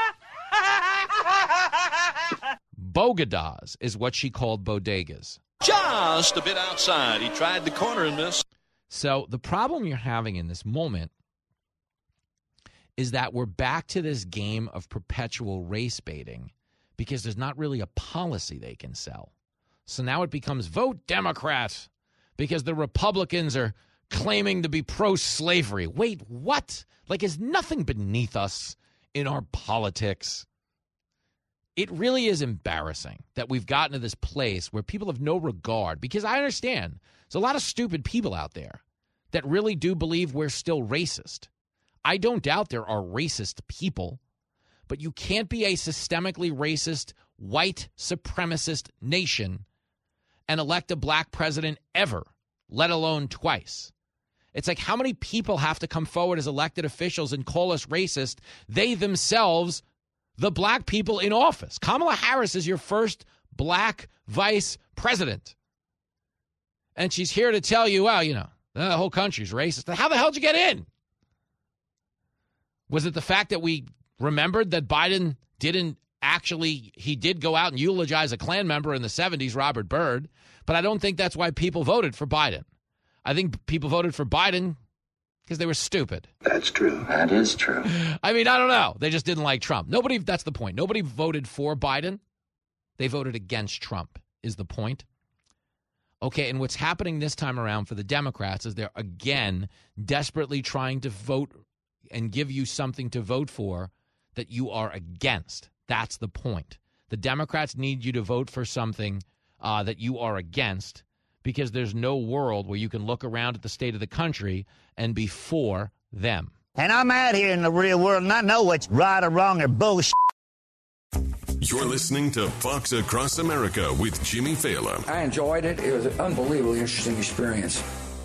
Bogadas is what she called bodegas. Just a bit outside. He tried the corner and missed. So the problem you're having in this moment is that we're back to this game of perpetual race baiting because there's not really a policy they can sell. So now it becomes vote Democrat because the Republicans are claiming to be pro-slavery. Wait, what? Like, is nothing beneath us in our politics? It really is embarrassing that we've gotten to this place where people have no regard, because I understand there's a lot of stupid people out there that really do believe we're still racist. I don't doubt there are racist people, but you can't be a systemically racist, white supremacist nation and elect a black president ever, let alone twice. It's like, how many people have to come forward as elected officials and call us racist? They themselves, the black people in office. Kamala Harris is your first black vice president. And she's here to tell you, well, you know, the whole country's racist. How the hell did you get in? Was it the fact that we remembered that Biden he did go out and eulogize a Klan member in the 70s, Robert Byrd, but I don't think that's why people voted for Biden. I think people voted for Biden because they were stupid. That's true. That is true. I mean, I don't know. They just didn't like Trump. That's the point. Nobody voted for Biden. They voted against Trump is the point. Okay, and what's happening this time around for the Democrats is they're, again, desperately trying to vote and give you something to vote for that you are against. That's the point. The Democrats need you to vote for something that you are against, because there's no world where you can look around at the state of the country and be for them. And I'm out here in the real world, and I know what's right or wrong or bullshit. You're listening to Fox Across America with Jimmy Fallon. I enjoyed it. It was an unbelievably interesting experience.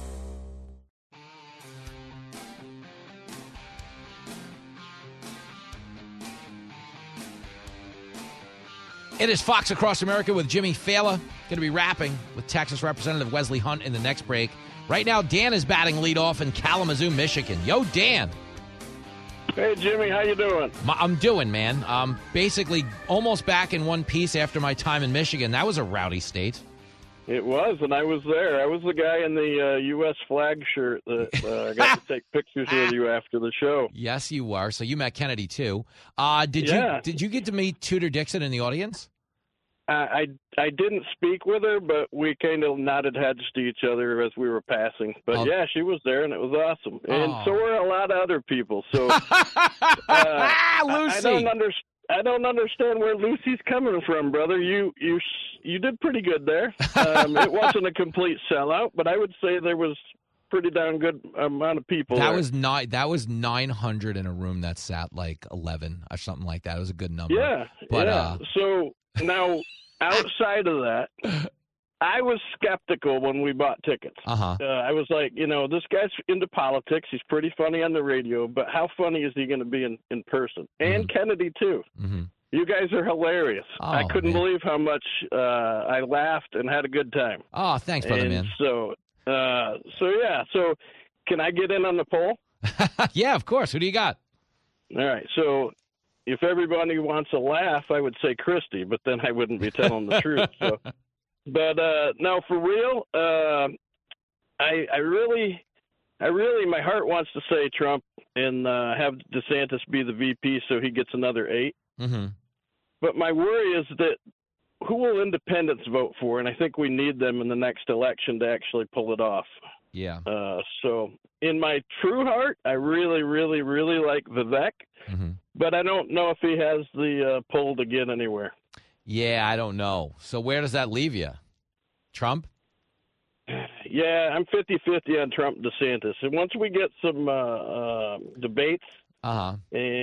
It is Fox Across America with Jimmy Fallon. Going to be rapping with Texas Representative Wesley Hunt in the next break. Right now, Dan is batting leadoff in Kalamazoo, Michigan. Yo, Dan. Hey, Jimmy. How you doing? I'm doing, man. Basically almost back in one piece after my time in Michigan. That was a rowdy state. It was, and I was there. I was the guy in the U.S. flag shirt that got to take pictures with you after the show. Yes, you were. So you met Kennedy, too. Did you get to meet Tudor Dixon in the audience? I didn't speak with her, but we kind of nodded heads to each other as we were passing. But, yeah, she was there, and it was awesome. And so were a lot of other people. So Lucy. I don't I don't understand where Lucy's coming from, brother. You did pretty good there. It wasn't a complete sellout, but I would say there was pretty darn good amount of people. That there. That was 900 in a room that sat like 11 or something like that. It was a good number. Yeah, but, yeah. So now, outside of that, I was skeptical when we bought tickets. I was like, this guy's into politics. He's pretty funny on the radio, but how funny is he going to be in person? And Kennedy, too. Mm-hmm. You guys are hilarious. Oh, I couldn't believe how much I laughed and had a good time. Oh, thanks, brother, man. So can I get in on the poll? Yeah, of course. Who do you got? All right. So if everybody wants a laugh, I would say Christie, but then I wouldn't be telling the truth. So. But no, for real, I really, my heart wants to say Trump and have DeSantis be the VP so he gets another 8. Mm-hmm. But my worry is that who will independents vote for? And I think we need them in the next election to actually pull it off. Yeah. So in my true heart, I really, really, really like Vivek, but I don't know if he has the pull to get anywhere. Yeah, I don't know. So where does that leave you? Trump? Yeah, I'm 50-50 on Trump DeSantis. And once we get some debates, and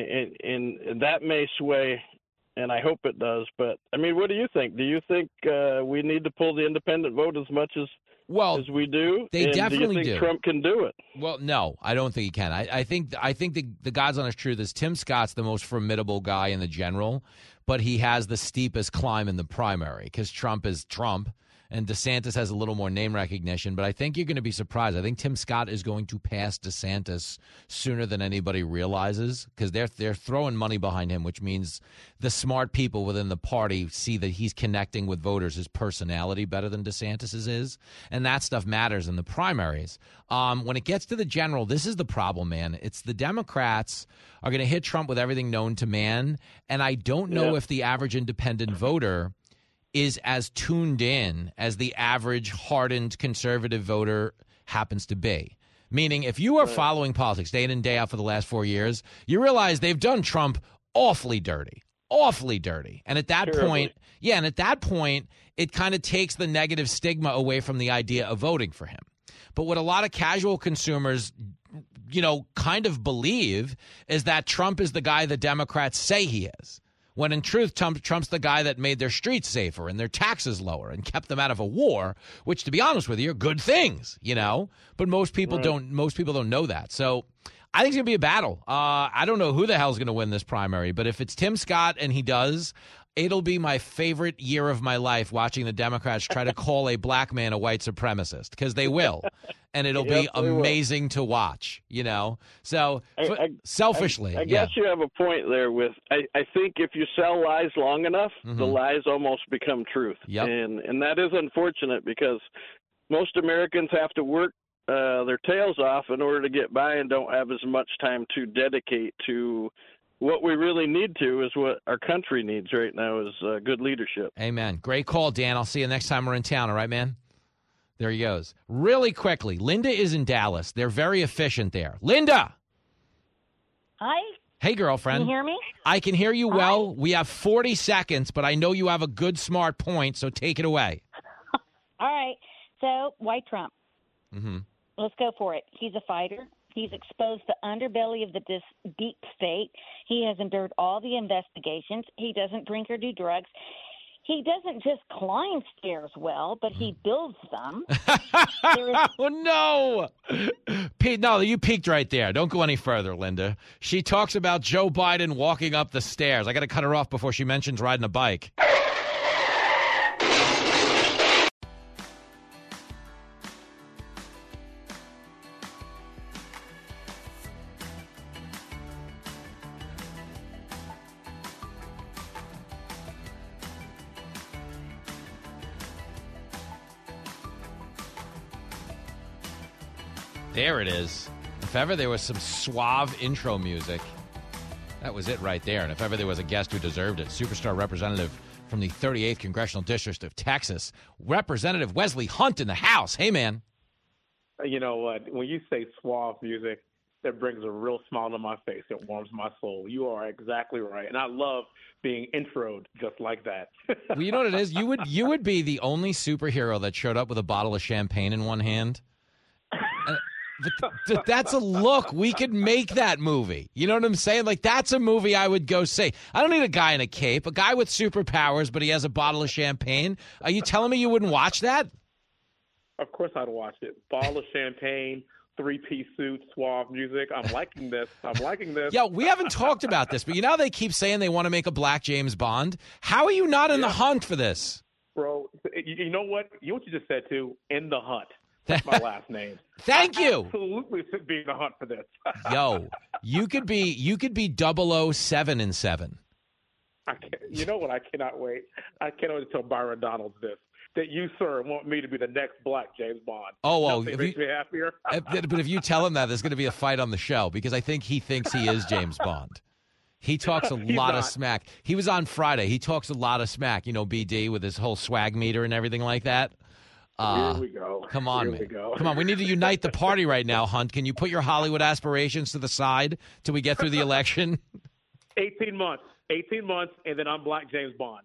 that may sway, and I hope it does. But, I mean, what do you think? Do you think we need to pull the independent vote as much as we do? They definitely do. You think do. Trump can do it? Well, no, I don't think he can. I think the God's honest truth is Tim Scott's the most formidable guy in the general, but he has the steepest climb in the primary because Trump is Trump. And DeSantis has a little more name recognition, but I think you're going to be surprised. I think Tim Scott is going to pass DeSantis sooner than anybody realizes because they're throwing money behind him, which means the smart people within the party see that he's connecting with voters, his personality better than DeSantis's is, and that stuff matters in the primaries. When it gets to the general, this is the problem, man. It's the Democrats are going to hit Trump with everything known to man, and I don't know if the average independent voter is as tuned in as the average hardened conservative voter happens to be. Meaning, if you are following politics day in and day out for the last 4 years, you realize they've done Trump awfully dirty. And at that point, it kind of takes the negative stigma away from the idea of voting for him. But what a lot of casual consumers, kind of believe is that Trump is the guy the Democrats say he is. When in truth, Trump's the guy that made their streets safer and their taxes lower and kept them out of a war, which, to be honest with you, are good things, But most people don't know that. So I think it's going to be a battle. I don't know who the hell's going to win this primary, but if it's Tim Scott and he does, it'll be my favorite year of my life watching the Democrats try to call a black man a white supremacist, because they will. And it'll be amazing to watch, So, selfishly, I guess you have a point there with, I think if you sell lies long enough, the lies almost become truth. Yep. And that is unfortunate because most Americans have to work their tails off in order to get by and don't have as much time to dedicate to what we really need to, is what our country needs right now, is good leadership. Amen. Great call, Dan. I'll see you next time we're in town. All right, man? There he goes. Really quickly, Linda is in Dallas. They're very efficient there. Linda! Hi. Hey, girlfriend. Can you hear me? I can hear you well. We have 40 seconds, but I know you have a good, smart point, so take it away. All right. So, why Trump? Mm-hmm. Let's go for it. He's a fighter. He's exposed the underbelly of the deep state. He has endured all the investigations. He doesn't drink or do drugs. He doesn't just climb stairs well, but he builds them. Oh, no. Pete, no, you peaked right there. Don't go any further, Linda. She talks about Joe Biden walking up the stairs. I got to cut her off before she mentions riding a bike. There it is. If ever there was some suave intro music, that was it right there. And if ever there was a guest who deserved it, superstar representative from the 38th Congressional District of Texas, Representative Wesley Hunt in the house. Hey, man. You know what? When you say suave music, that brings a real smile to my face. It warms my soul. You are exactly right. And I love being introed just like that. Well, you know what it is? You would be the only superhero that showed up with a bottle of champagne in one hand. But that's a look. We could make that movie. You know what I'm saying? Like, that's a movie I would go see. I don't need a guy in a cape, a guy with superpowers, but he has a bottle of champagne. Are you telling me you wouldn't watch that? Of course I'd watch it. Bottle of champagne, three-piece suit, suave music. I'm liking this. Yeah, we haven't talked about this, but you know they keep saying they want to make a black James Bond? How are you not in the hunt for this? Bro, you know what? You just said, too, in the hunt. That's my last name. Thank you. Absolutely should be in the hunt for this. Yo, you could be 007 in 7. You know what? I cannot wait. I can't wait to tell Byron Donalds this. That you, sir, want me to be the next black James Bond. Nothing makes me happier. But if you tell him that, there's going to be a fight on the show because I think he thinks he is James Bond. He talks a lot of smack. He was on Friday. He talks a lot of smack, BD with his whole swag meter and everything like that. Here we go. Come on, Here man. we go. Come on. We need to unite the party right now, Hunt. Can you put your Hollywood aspirations to the side till we get through the election? 18 months. 18 months, and then I'm Black James Bond.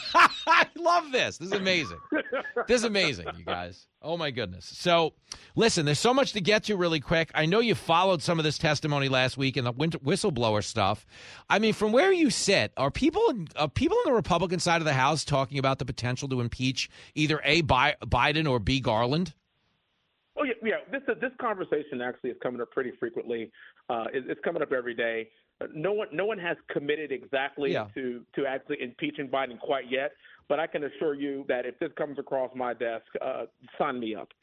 I love this. This is amazing. This is amazing, you guys. Oh, my goodness. So, listen, there's so much to get to really quick. I know you followed some of this testimony last week and the whistleblower stuff. I mean, from where you sit, are people on the Republican side of the House talking about the potential to impeach either A, Biden or B, Garland? Oh, yeah. This conversation actually is coming up pretty frequently. It's coming up every day. No one has committed exactly to actually impeaching Biden quite yet, but I can assure you that if this comes across my desk, sign me up.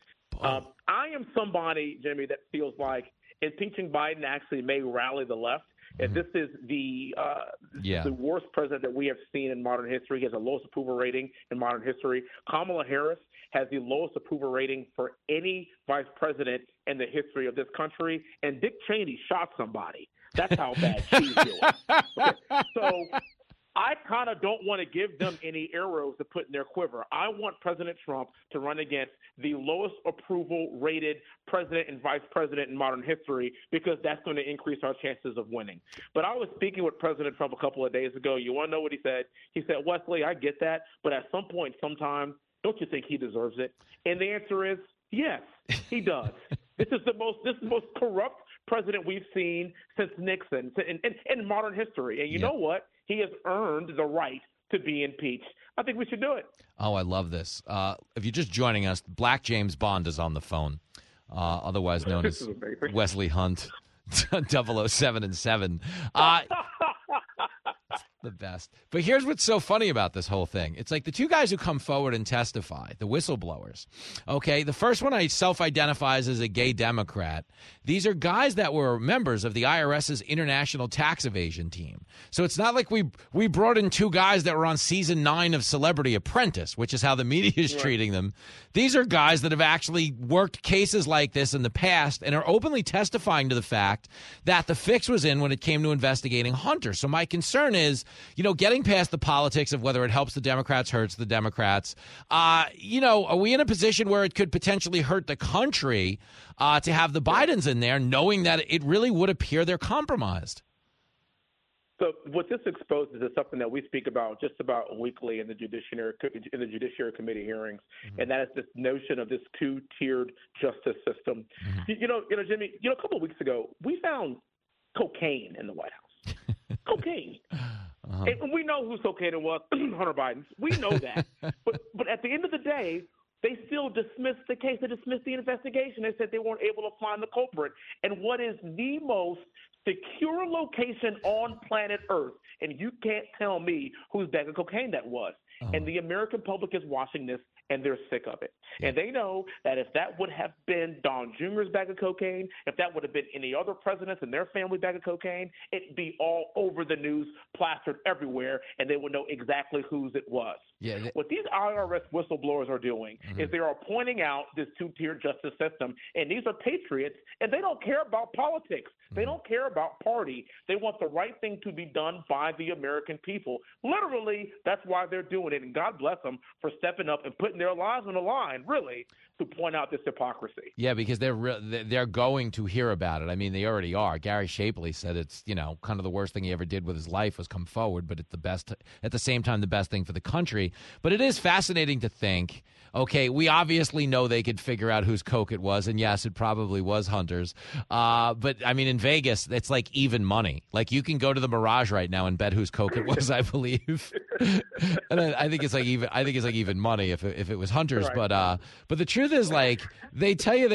I am somebody, Jimmy, that feels like impeaching Biden actually may rally the left. And this is the worst president that we have seen in modern history. He has the lowest approval rating in modern history. Kamala Harris has the lowest approval rating for any vice president in the history of this country. And Dick Cheney shot somebody. That's how bad she's doing. Okay. So I kind of don't want to give them any arrows to put in their quiver. I want President Trump to run against the lowest approval rated president and vice president in modern history because that's going to increase our chances of winning. But I was speaking with President Trump a couple of days ago. You want to know what he said? He said, Wesley, I get that, but at some point, sometime, don't you think he deserves it? And the answer is yes, he does. This is the most corrupt president we've seen since Nixon in modern history. And you know what? He has earned the right to be impeached. I think we should do it. Oh, I love this. If you're just joining us, Black James Bond is on the phone, otherwise known as Wesley Hunt, 007 and 7. The best. But here's what's so funny about this whole thing. It's like the two guys who come forward and testify, the whistleblowers. Okay, the first one self-identifies as a gay Democrat. These are guys that were members of the IRS's international tax evasion team. So it's not like we brought in two guys that were on season 9 of Celebrity Apprentice, which is how the media is treating them. These are guys that have actually worked cases like this in the past and are openly testifying to the fact that the fix was in when it came to investigating Hunter. So my concern is, getting past the politics of whether it helps the Democrats, hurts the Democrats, are we in a position where it could potentially hurt the country to have the Bidens in there, knowing that it really would appear they're compromised? So what this exposes is something that we speak about just about weekly in the Judiciary Committee hearings, and that is this notion of this two-tiered justice system. Mm-hmm. Jimmy, a couple of weeks ago, we found cocaine in the White House. Cocaine. Uh-huh. And we know whose cocaine it was, Hunter Biden's. We know that. but at the end of the day, they still dismissed the case. They dismissed the investigation. They said they weren't able to find the culprit. And what is the most secure location on planet Earth, and you can't tell me whose bag of cocaine that was. Uh-huh. And the American public is watching this, and they're sick of it. Yeah. And they know that if that would have been Don Jr.'s bag of cocaine, if that would have been any other presidents and their family bag of cocaine, it'd be all over the news, plastered everywhere, and they would know exactly whose it was. Yeah, what these IRS whistleblowers are doing is they are pointing out this two-tier justice system, and these are patriots, and they don't care about politics. They don't care about party. They want the right thing to be done by the American people. Literally, that's why they're doing it, and God bless them for stepping up and putting their lives on the line, really, to point out this hypocrisy. Yeah, because they're going to hear about it. I mean, they already are. Gary Shapley said it's, kind of the worst thing he ever did with his life was come forward, but at the same time, the best thing for the country. But it is fascinating to think, okay, we obviously know they could figure out whose Coke it was, and yes, it probably was Hunter's. But I mean, in Vegas, it's like even money. Like you can go to the Mirage right now and bet whose Coke it was, I believe. And I think it's like even money if it was Hunter's. Right. But the truth is, like, they tell you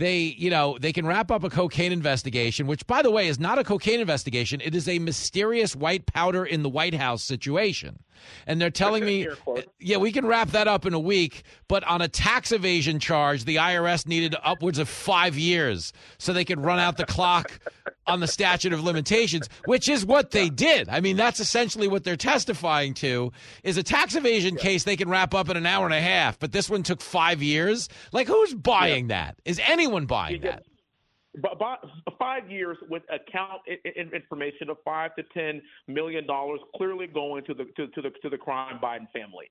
they can wrap up a cocaine investigation, which, by the way, is not a cocaine investigation. It is a mysterious white powder in the White House situation. And they're telling me, yeah, we can wrap that up in a week, but on a tax evasion charge, the IRS needed upwards of 5 years so they could run out the clock on the statute of limitations, which is what they did. I mean, that's essentially what they're testifying to, is a tax evasion case they can wrap up in an hour and a half, but this one took 5 years. Like, who's buying that? Is anyone buying that? But 5 years with account information of $5 to $10 million clearly going to the crime Biden family,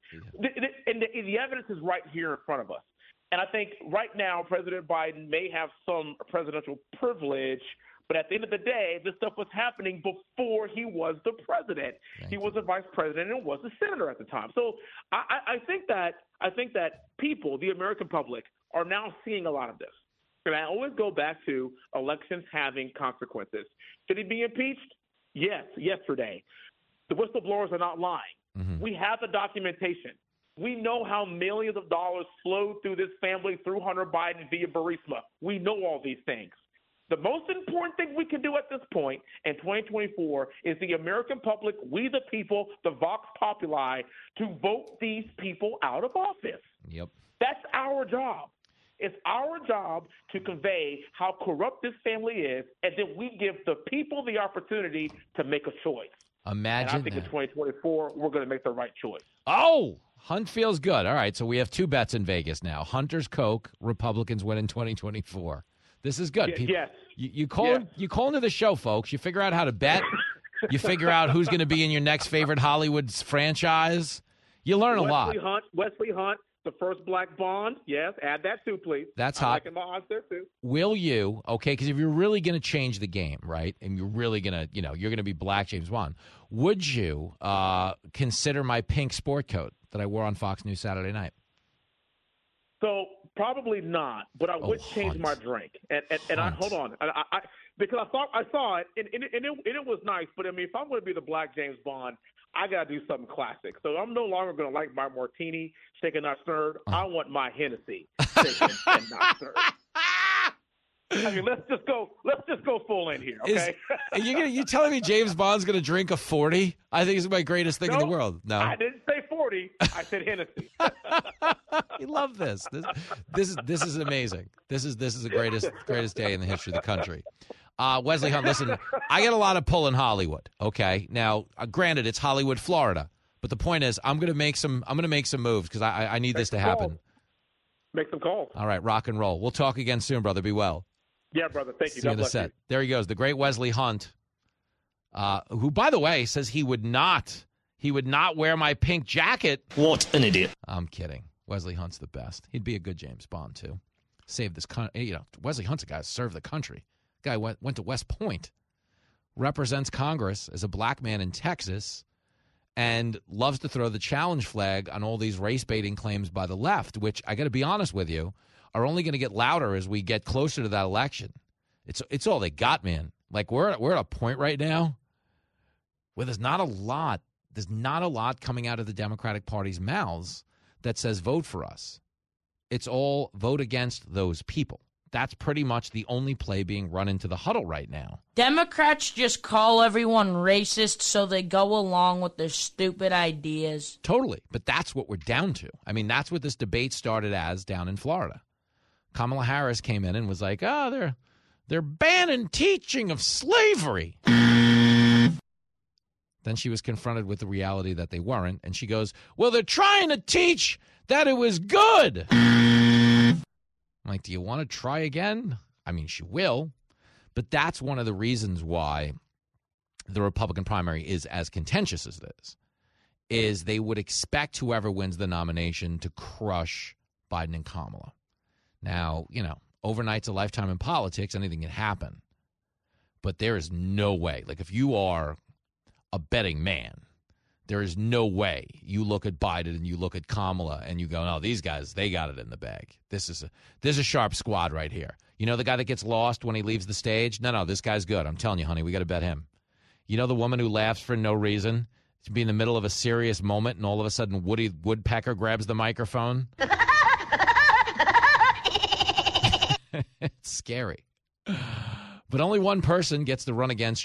and the evidence is right here in front of us. And I think right now President Biden may have some presidential privilege, but at the end of the day, this stuff was happening before he was the president. He was a vice president and was a senator at the time. So I think that people, the American public, are now seeing a lot of this. And I always go back to elections having consequences. Should he be impeached? Yes, yesterday. The whistleblowers are not lying. Mm-hmm. We have the documentation. We know how millions of dollars flowed through this family through Hunter Biden via Burisma. We know all these things. The most important thing we can do at this point in 2024 is the American public, we the people, the Vox Populi, to vote these people out of office. Yep. That's our job. It's our job to convey how corrupt this family is, and then we give the people the opportunity to make a choice. Imagine and I think in 2024, we're going to make the right choice. Oh, Hunt feels good. All right, so we have two bets in Vegas now. Hunter's Coke, Republicans win in 2024. This is good. Yes. You call into the show, folks. You figure out how to bet. You figure out who's going to be in your next favorite Hollywood franchise. You learn a lot. Wesley Hunt. The first black Bond, yes, add that too, please. That's hot. I'm liking my odds there too. Will you, okay, because if you're really going to change the game, right, and you're really going to, you're going to be black James Bond, would you consider my pink sport coat that I wore on Fox News Saturday night? So probably not, but I would change my drink. And I hold on, I because I saw it and it was nice. But I mean, if I'm going to be the black James Bond, I got to do something classic. So I'm no longer going to like my martini, shaken not stirred. I want my Hennessy, shaken and not stirred. I mean, let's just go full in here, okay? You telling me James Bond's going to drink a 40? I think it's my greatest thing in the world. No, I didn't say 40. I said Hennessy. You love this. This is amazing. This is the greatest day in the history of the country. Wesley Hunt, listen, I get a lot of pull in Hollywood. Okay, now granted, it's Hollywood, Florida, but the point is, I'm going to make some moves because I need this to happen. Make some calls. All right, rock and roll. We'll talk again soon, brother. Be well. Yeah, brother. Thank you. See you in the set. There he goes, the great Wesley Hunt, who, by the way, says he would not wear my pink jacket. What an idiot! I'm kidding. Wesley Hunt's the best. He'd be a good James Bond too. Save this country. Wesley Hunt's a guy who served the country. Guy went to West Point, represents Congress as a black man in Texas, and loves to throw the challenge flag on all these race-baiting claims by the left, which, I got to be honest with you, are only going to get louder as we get closer to that election. It's all they got, man. Like, we're at a point right now where there's not a lot coming out of the Democratic Party's mouths that says vote for us. It's all vote against those people. That's pretty much the only play being run into the huddle right now. Democrats just call everyone racist so they go along with their stupid ideas. Totally. But that's what we're down to. I mean, that's what this debate started as down in Florida. Kamala Harris came in and was like, they're banning teaching of slavery. Then she was confronted with the reality that they weren't. And she goes, well, they're trying to teach that it was good. I'm like, do you want to try again? I mean, she will. But that's one of the reasons why the Republican primary is as contentious as it is they would expect whoever wins the nomination to crush Biden and Kamala. Now, overnight's a lifetime in politics. Anything can happen. But there is no way. Like, if you are a betting man, there is no way you look at Biden and you look at Kamala and you go, no, these guys, they got it in the bag. This is a sharp squad right here. You know the guy that gets lost when he leaves the stage? No, this guy's good. I'm telling you, honey, we got to bet him. You know the woman who laughs for no reason? To be in the middle of a serious moment and all of a sudden Woody Woodpecker grabs the microphone? It's scary. But only one person gets to run against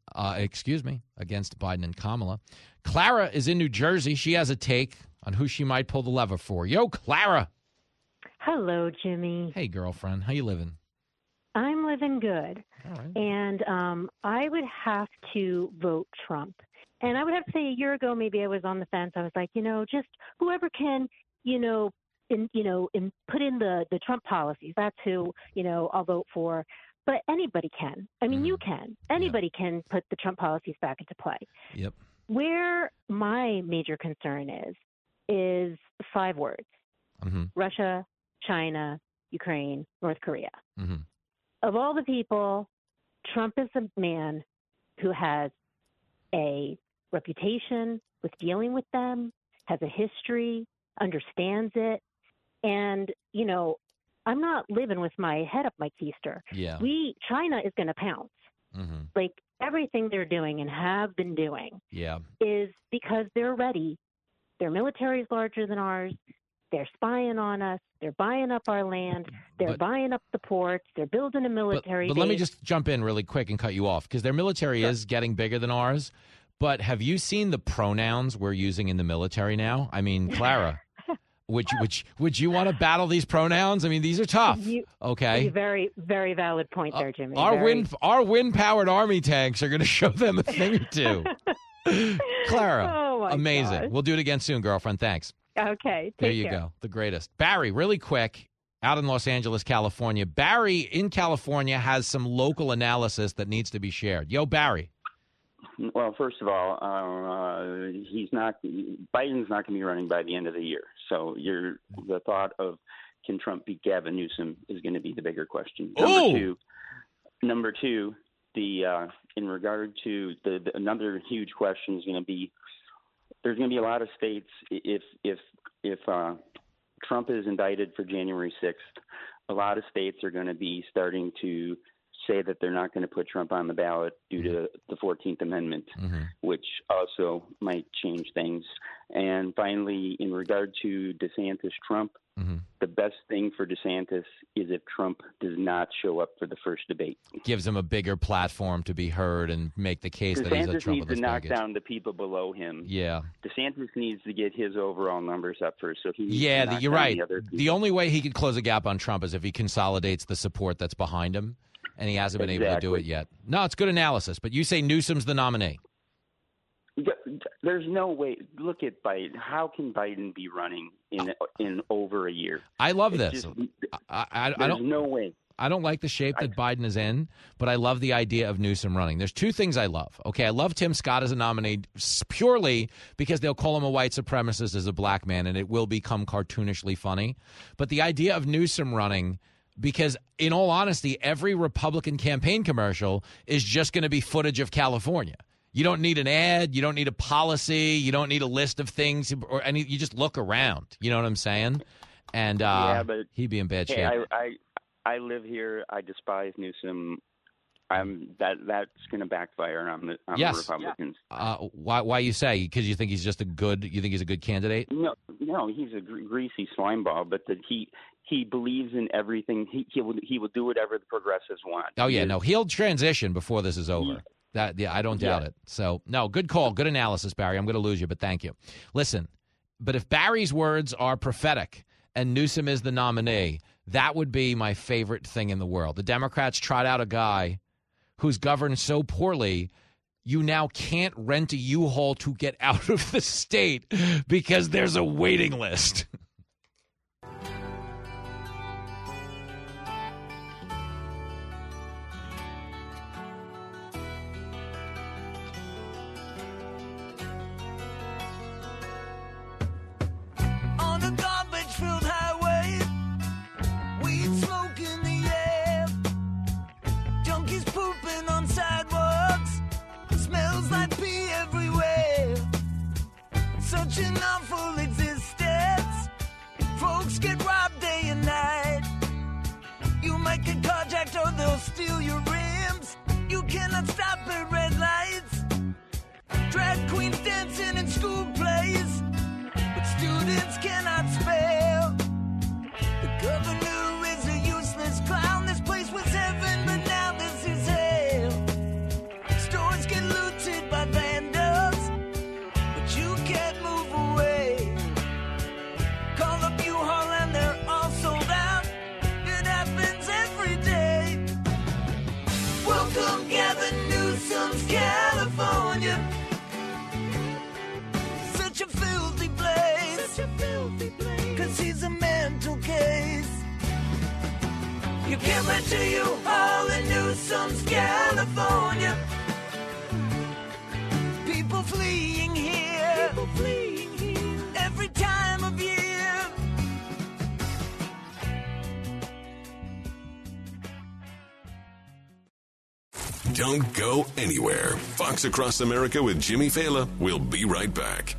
against Biden and Kamala. Clara is in New Jersey. She has a take on who she might pull the lever for. Yo, Clara. Hello, Jimmy. Hey, girlfriend. How you living? I'm living good. All right. And I would have to vote Trump. And I would have to say a year ago, maybe I was on the fence. I was like, just whoever can, put in the Trump policies. That's who, I'll vote for. But anybody can. I mean, you can. Anybody can put the Trump policies back into play. Yep. Where my major concern is 5 words. Mm-hmm. Russia, China, Ukraine, North Korea. Mm-hmm. Of all the people, Trump is a man who has a reputation with dealing with them, has a history, understands it. And, I'm not living with my head up my keister. Yeah. China is going to pounce. Mm-hmm. Like everything they're doing and have been doing is because they're ready. Their military is larger than ours. They're spying on us. They're buying up our land. They're buying up the ports. They're building a military But base. let me just jump in really quick and cut you off because their military is getting bigger than ours. But have you seen the pronouns we're using in the military now? I mean, Clara, would you want to battle these pronouns? I mean, these are tough. Okay. Very, very valid point there, Jimmy. Our wind-powered army tanks are going to show them a thing or two. Clara, amazing. God. We'll do it again soon, girlfriend. Thanks. Okay. There you go. The greatest. Barry, really quick, out in Los Angeles, California. Barry in California has some local analysis that needs to be shared. Yo, Barry. Well, first of all, Biden's not going to be running by the end of the year. So the thought of can Trump beat Gavin Newsom is going to be the bigger question. Number two, in regard to another huge question is going to be there's going to be a lot of states if Trump is indicted for January 6th, a lot of states are going to be starting to say that they're not going to put Trump on the ballot due to the 14th Amendment, which also might change things. And finally, in regard to DeSantis-Trump, the best thing for DeSantis is if Trump does not show up for the first debate. Gives him a bigger platform to be heard and make the case that he's a Trump needs to knock down the people below him. Yeah. DeSantis needs to get his overall numbers up first. So you're right. The only way he could close a gap on Trump is if he consolidates the support that's behind him. And he hasn't been able to do it yet. No, it's good analysis. But you say Newsom's the nominee. There's no way. Look at Biden. How can Biden be running in over a year? I love this. There's no way. I don't like the shape that Biden is in, but I love the idea of Newsom running. There's two things I love. Okay, I love Tim Scott as a nominee purely because they'll call him a white supremacist as a black man, and it will become cartoonishly funny. But the idea of Newsom running, because in all honesty, every Republican campaign commercial is just going to be footage of California. You don't need an ad. You don't need a policy. You don't need a list of things. You just look around. You know what I'm saying? And but he'd be in bad shape. I live here. I despise Newsom. That's going to backfire on the Republicans. Why you say? Because you think he's just a good candidate? No, he's a greasy slimeball. But he believes in everything. He will do whatever the progressives want. Oh yeah, no, he'll transition before this is over. I don't doubt it. So no, good call, good analysis, Barry. I'm going to lose you, but thank you. Listen, but if Barry's words are prophetic and Newsom is the nominee, that would be my favorite thing in the world. The Democrats trot out a guy who's governed so poorly, you now can't rent a U-Haul to get out of the state because there's a waiting list. Governor is a useless clown. This place was heaven, but now this is hell. Stores get looted by vandals, but you can't move away. Call up U-Haul and they're all sold out. It happens every day. Welcome Gavin Newsom's California. Such a filthy place. Cause he's a mental case. You can't rent to U-Haul in Newsom's California. People fleeing here. Every time of year. Don't go anywhere. Fox Across America with Jimmy Fallon. We'll be right back.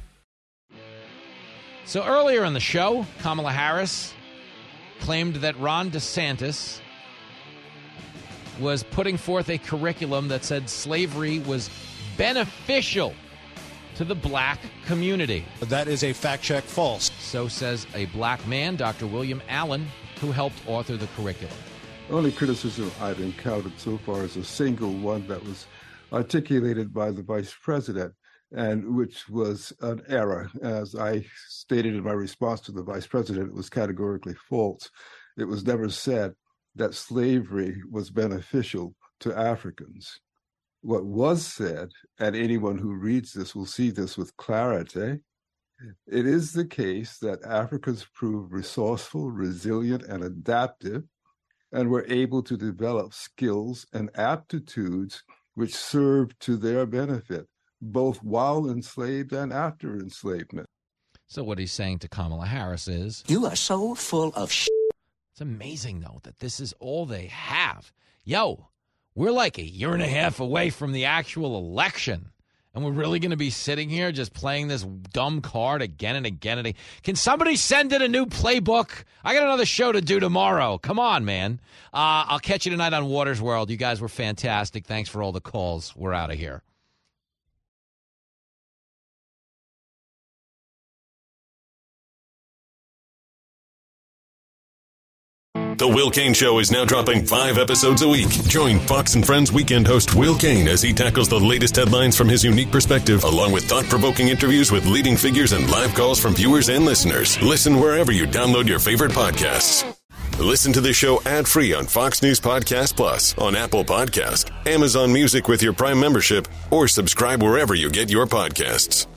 So earlier in the show, Kamala Harris claimed that Ron DeSantis was putting forth a curriculum that said slavery was beneficial to the black community. That is a fact check false. So says a black man, Dr. William Allen, who helped author the curriculum. The only criticism I've encountered so far is a single one that was articulated by the vice president, and which was an error. As I stated in my response to the vice president, it was categorically false. It was never said that slavery was beneficial to Africans. What was said, and anyone who reads this will see this with clarity, it is the case that Africans proved resourceful, resilient, and adaptive, and were able to develop skills and aptitudes which served to their benefit, both while enslaved and after enslavement. So what he's saying to Kamala Harris is, you are so full of shit. It's amazing, though, that this is all they have. Yo, we're like a year and a half away from the actual election. And we're really going to be sitting here just playing this dumb card again and again and again. Can somebody send in a new playbook? I got another show to do tomorrow. Come on, man. I'll catch you tonight on Waters World. You guys were fantastic. Thanks for all the calls. We're out of here. The Will Cain Show is now dropping 5 episodes a week. Join Fox and Friends weekend host Will Cain as he tackles the latest headlines from his unique perspective, along with thought-provoking interviews with leading figures and live calls from viewers and listeners. Listen wherever you download your favorite podcasts. Listen to the show ad-free on Fox News Podcast Plus, on Apple Podcast, Amazon Music with your Prime membership, or subscribe wherever you get your podcasts.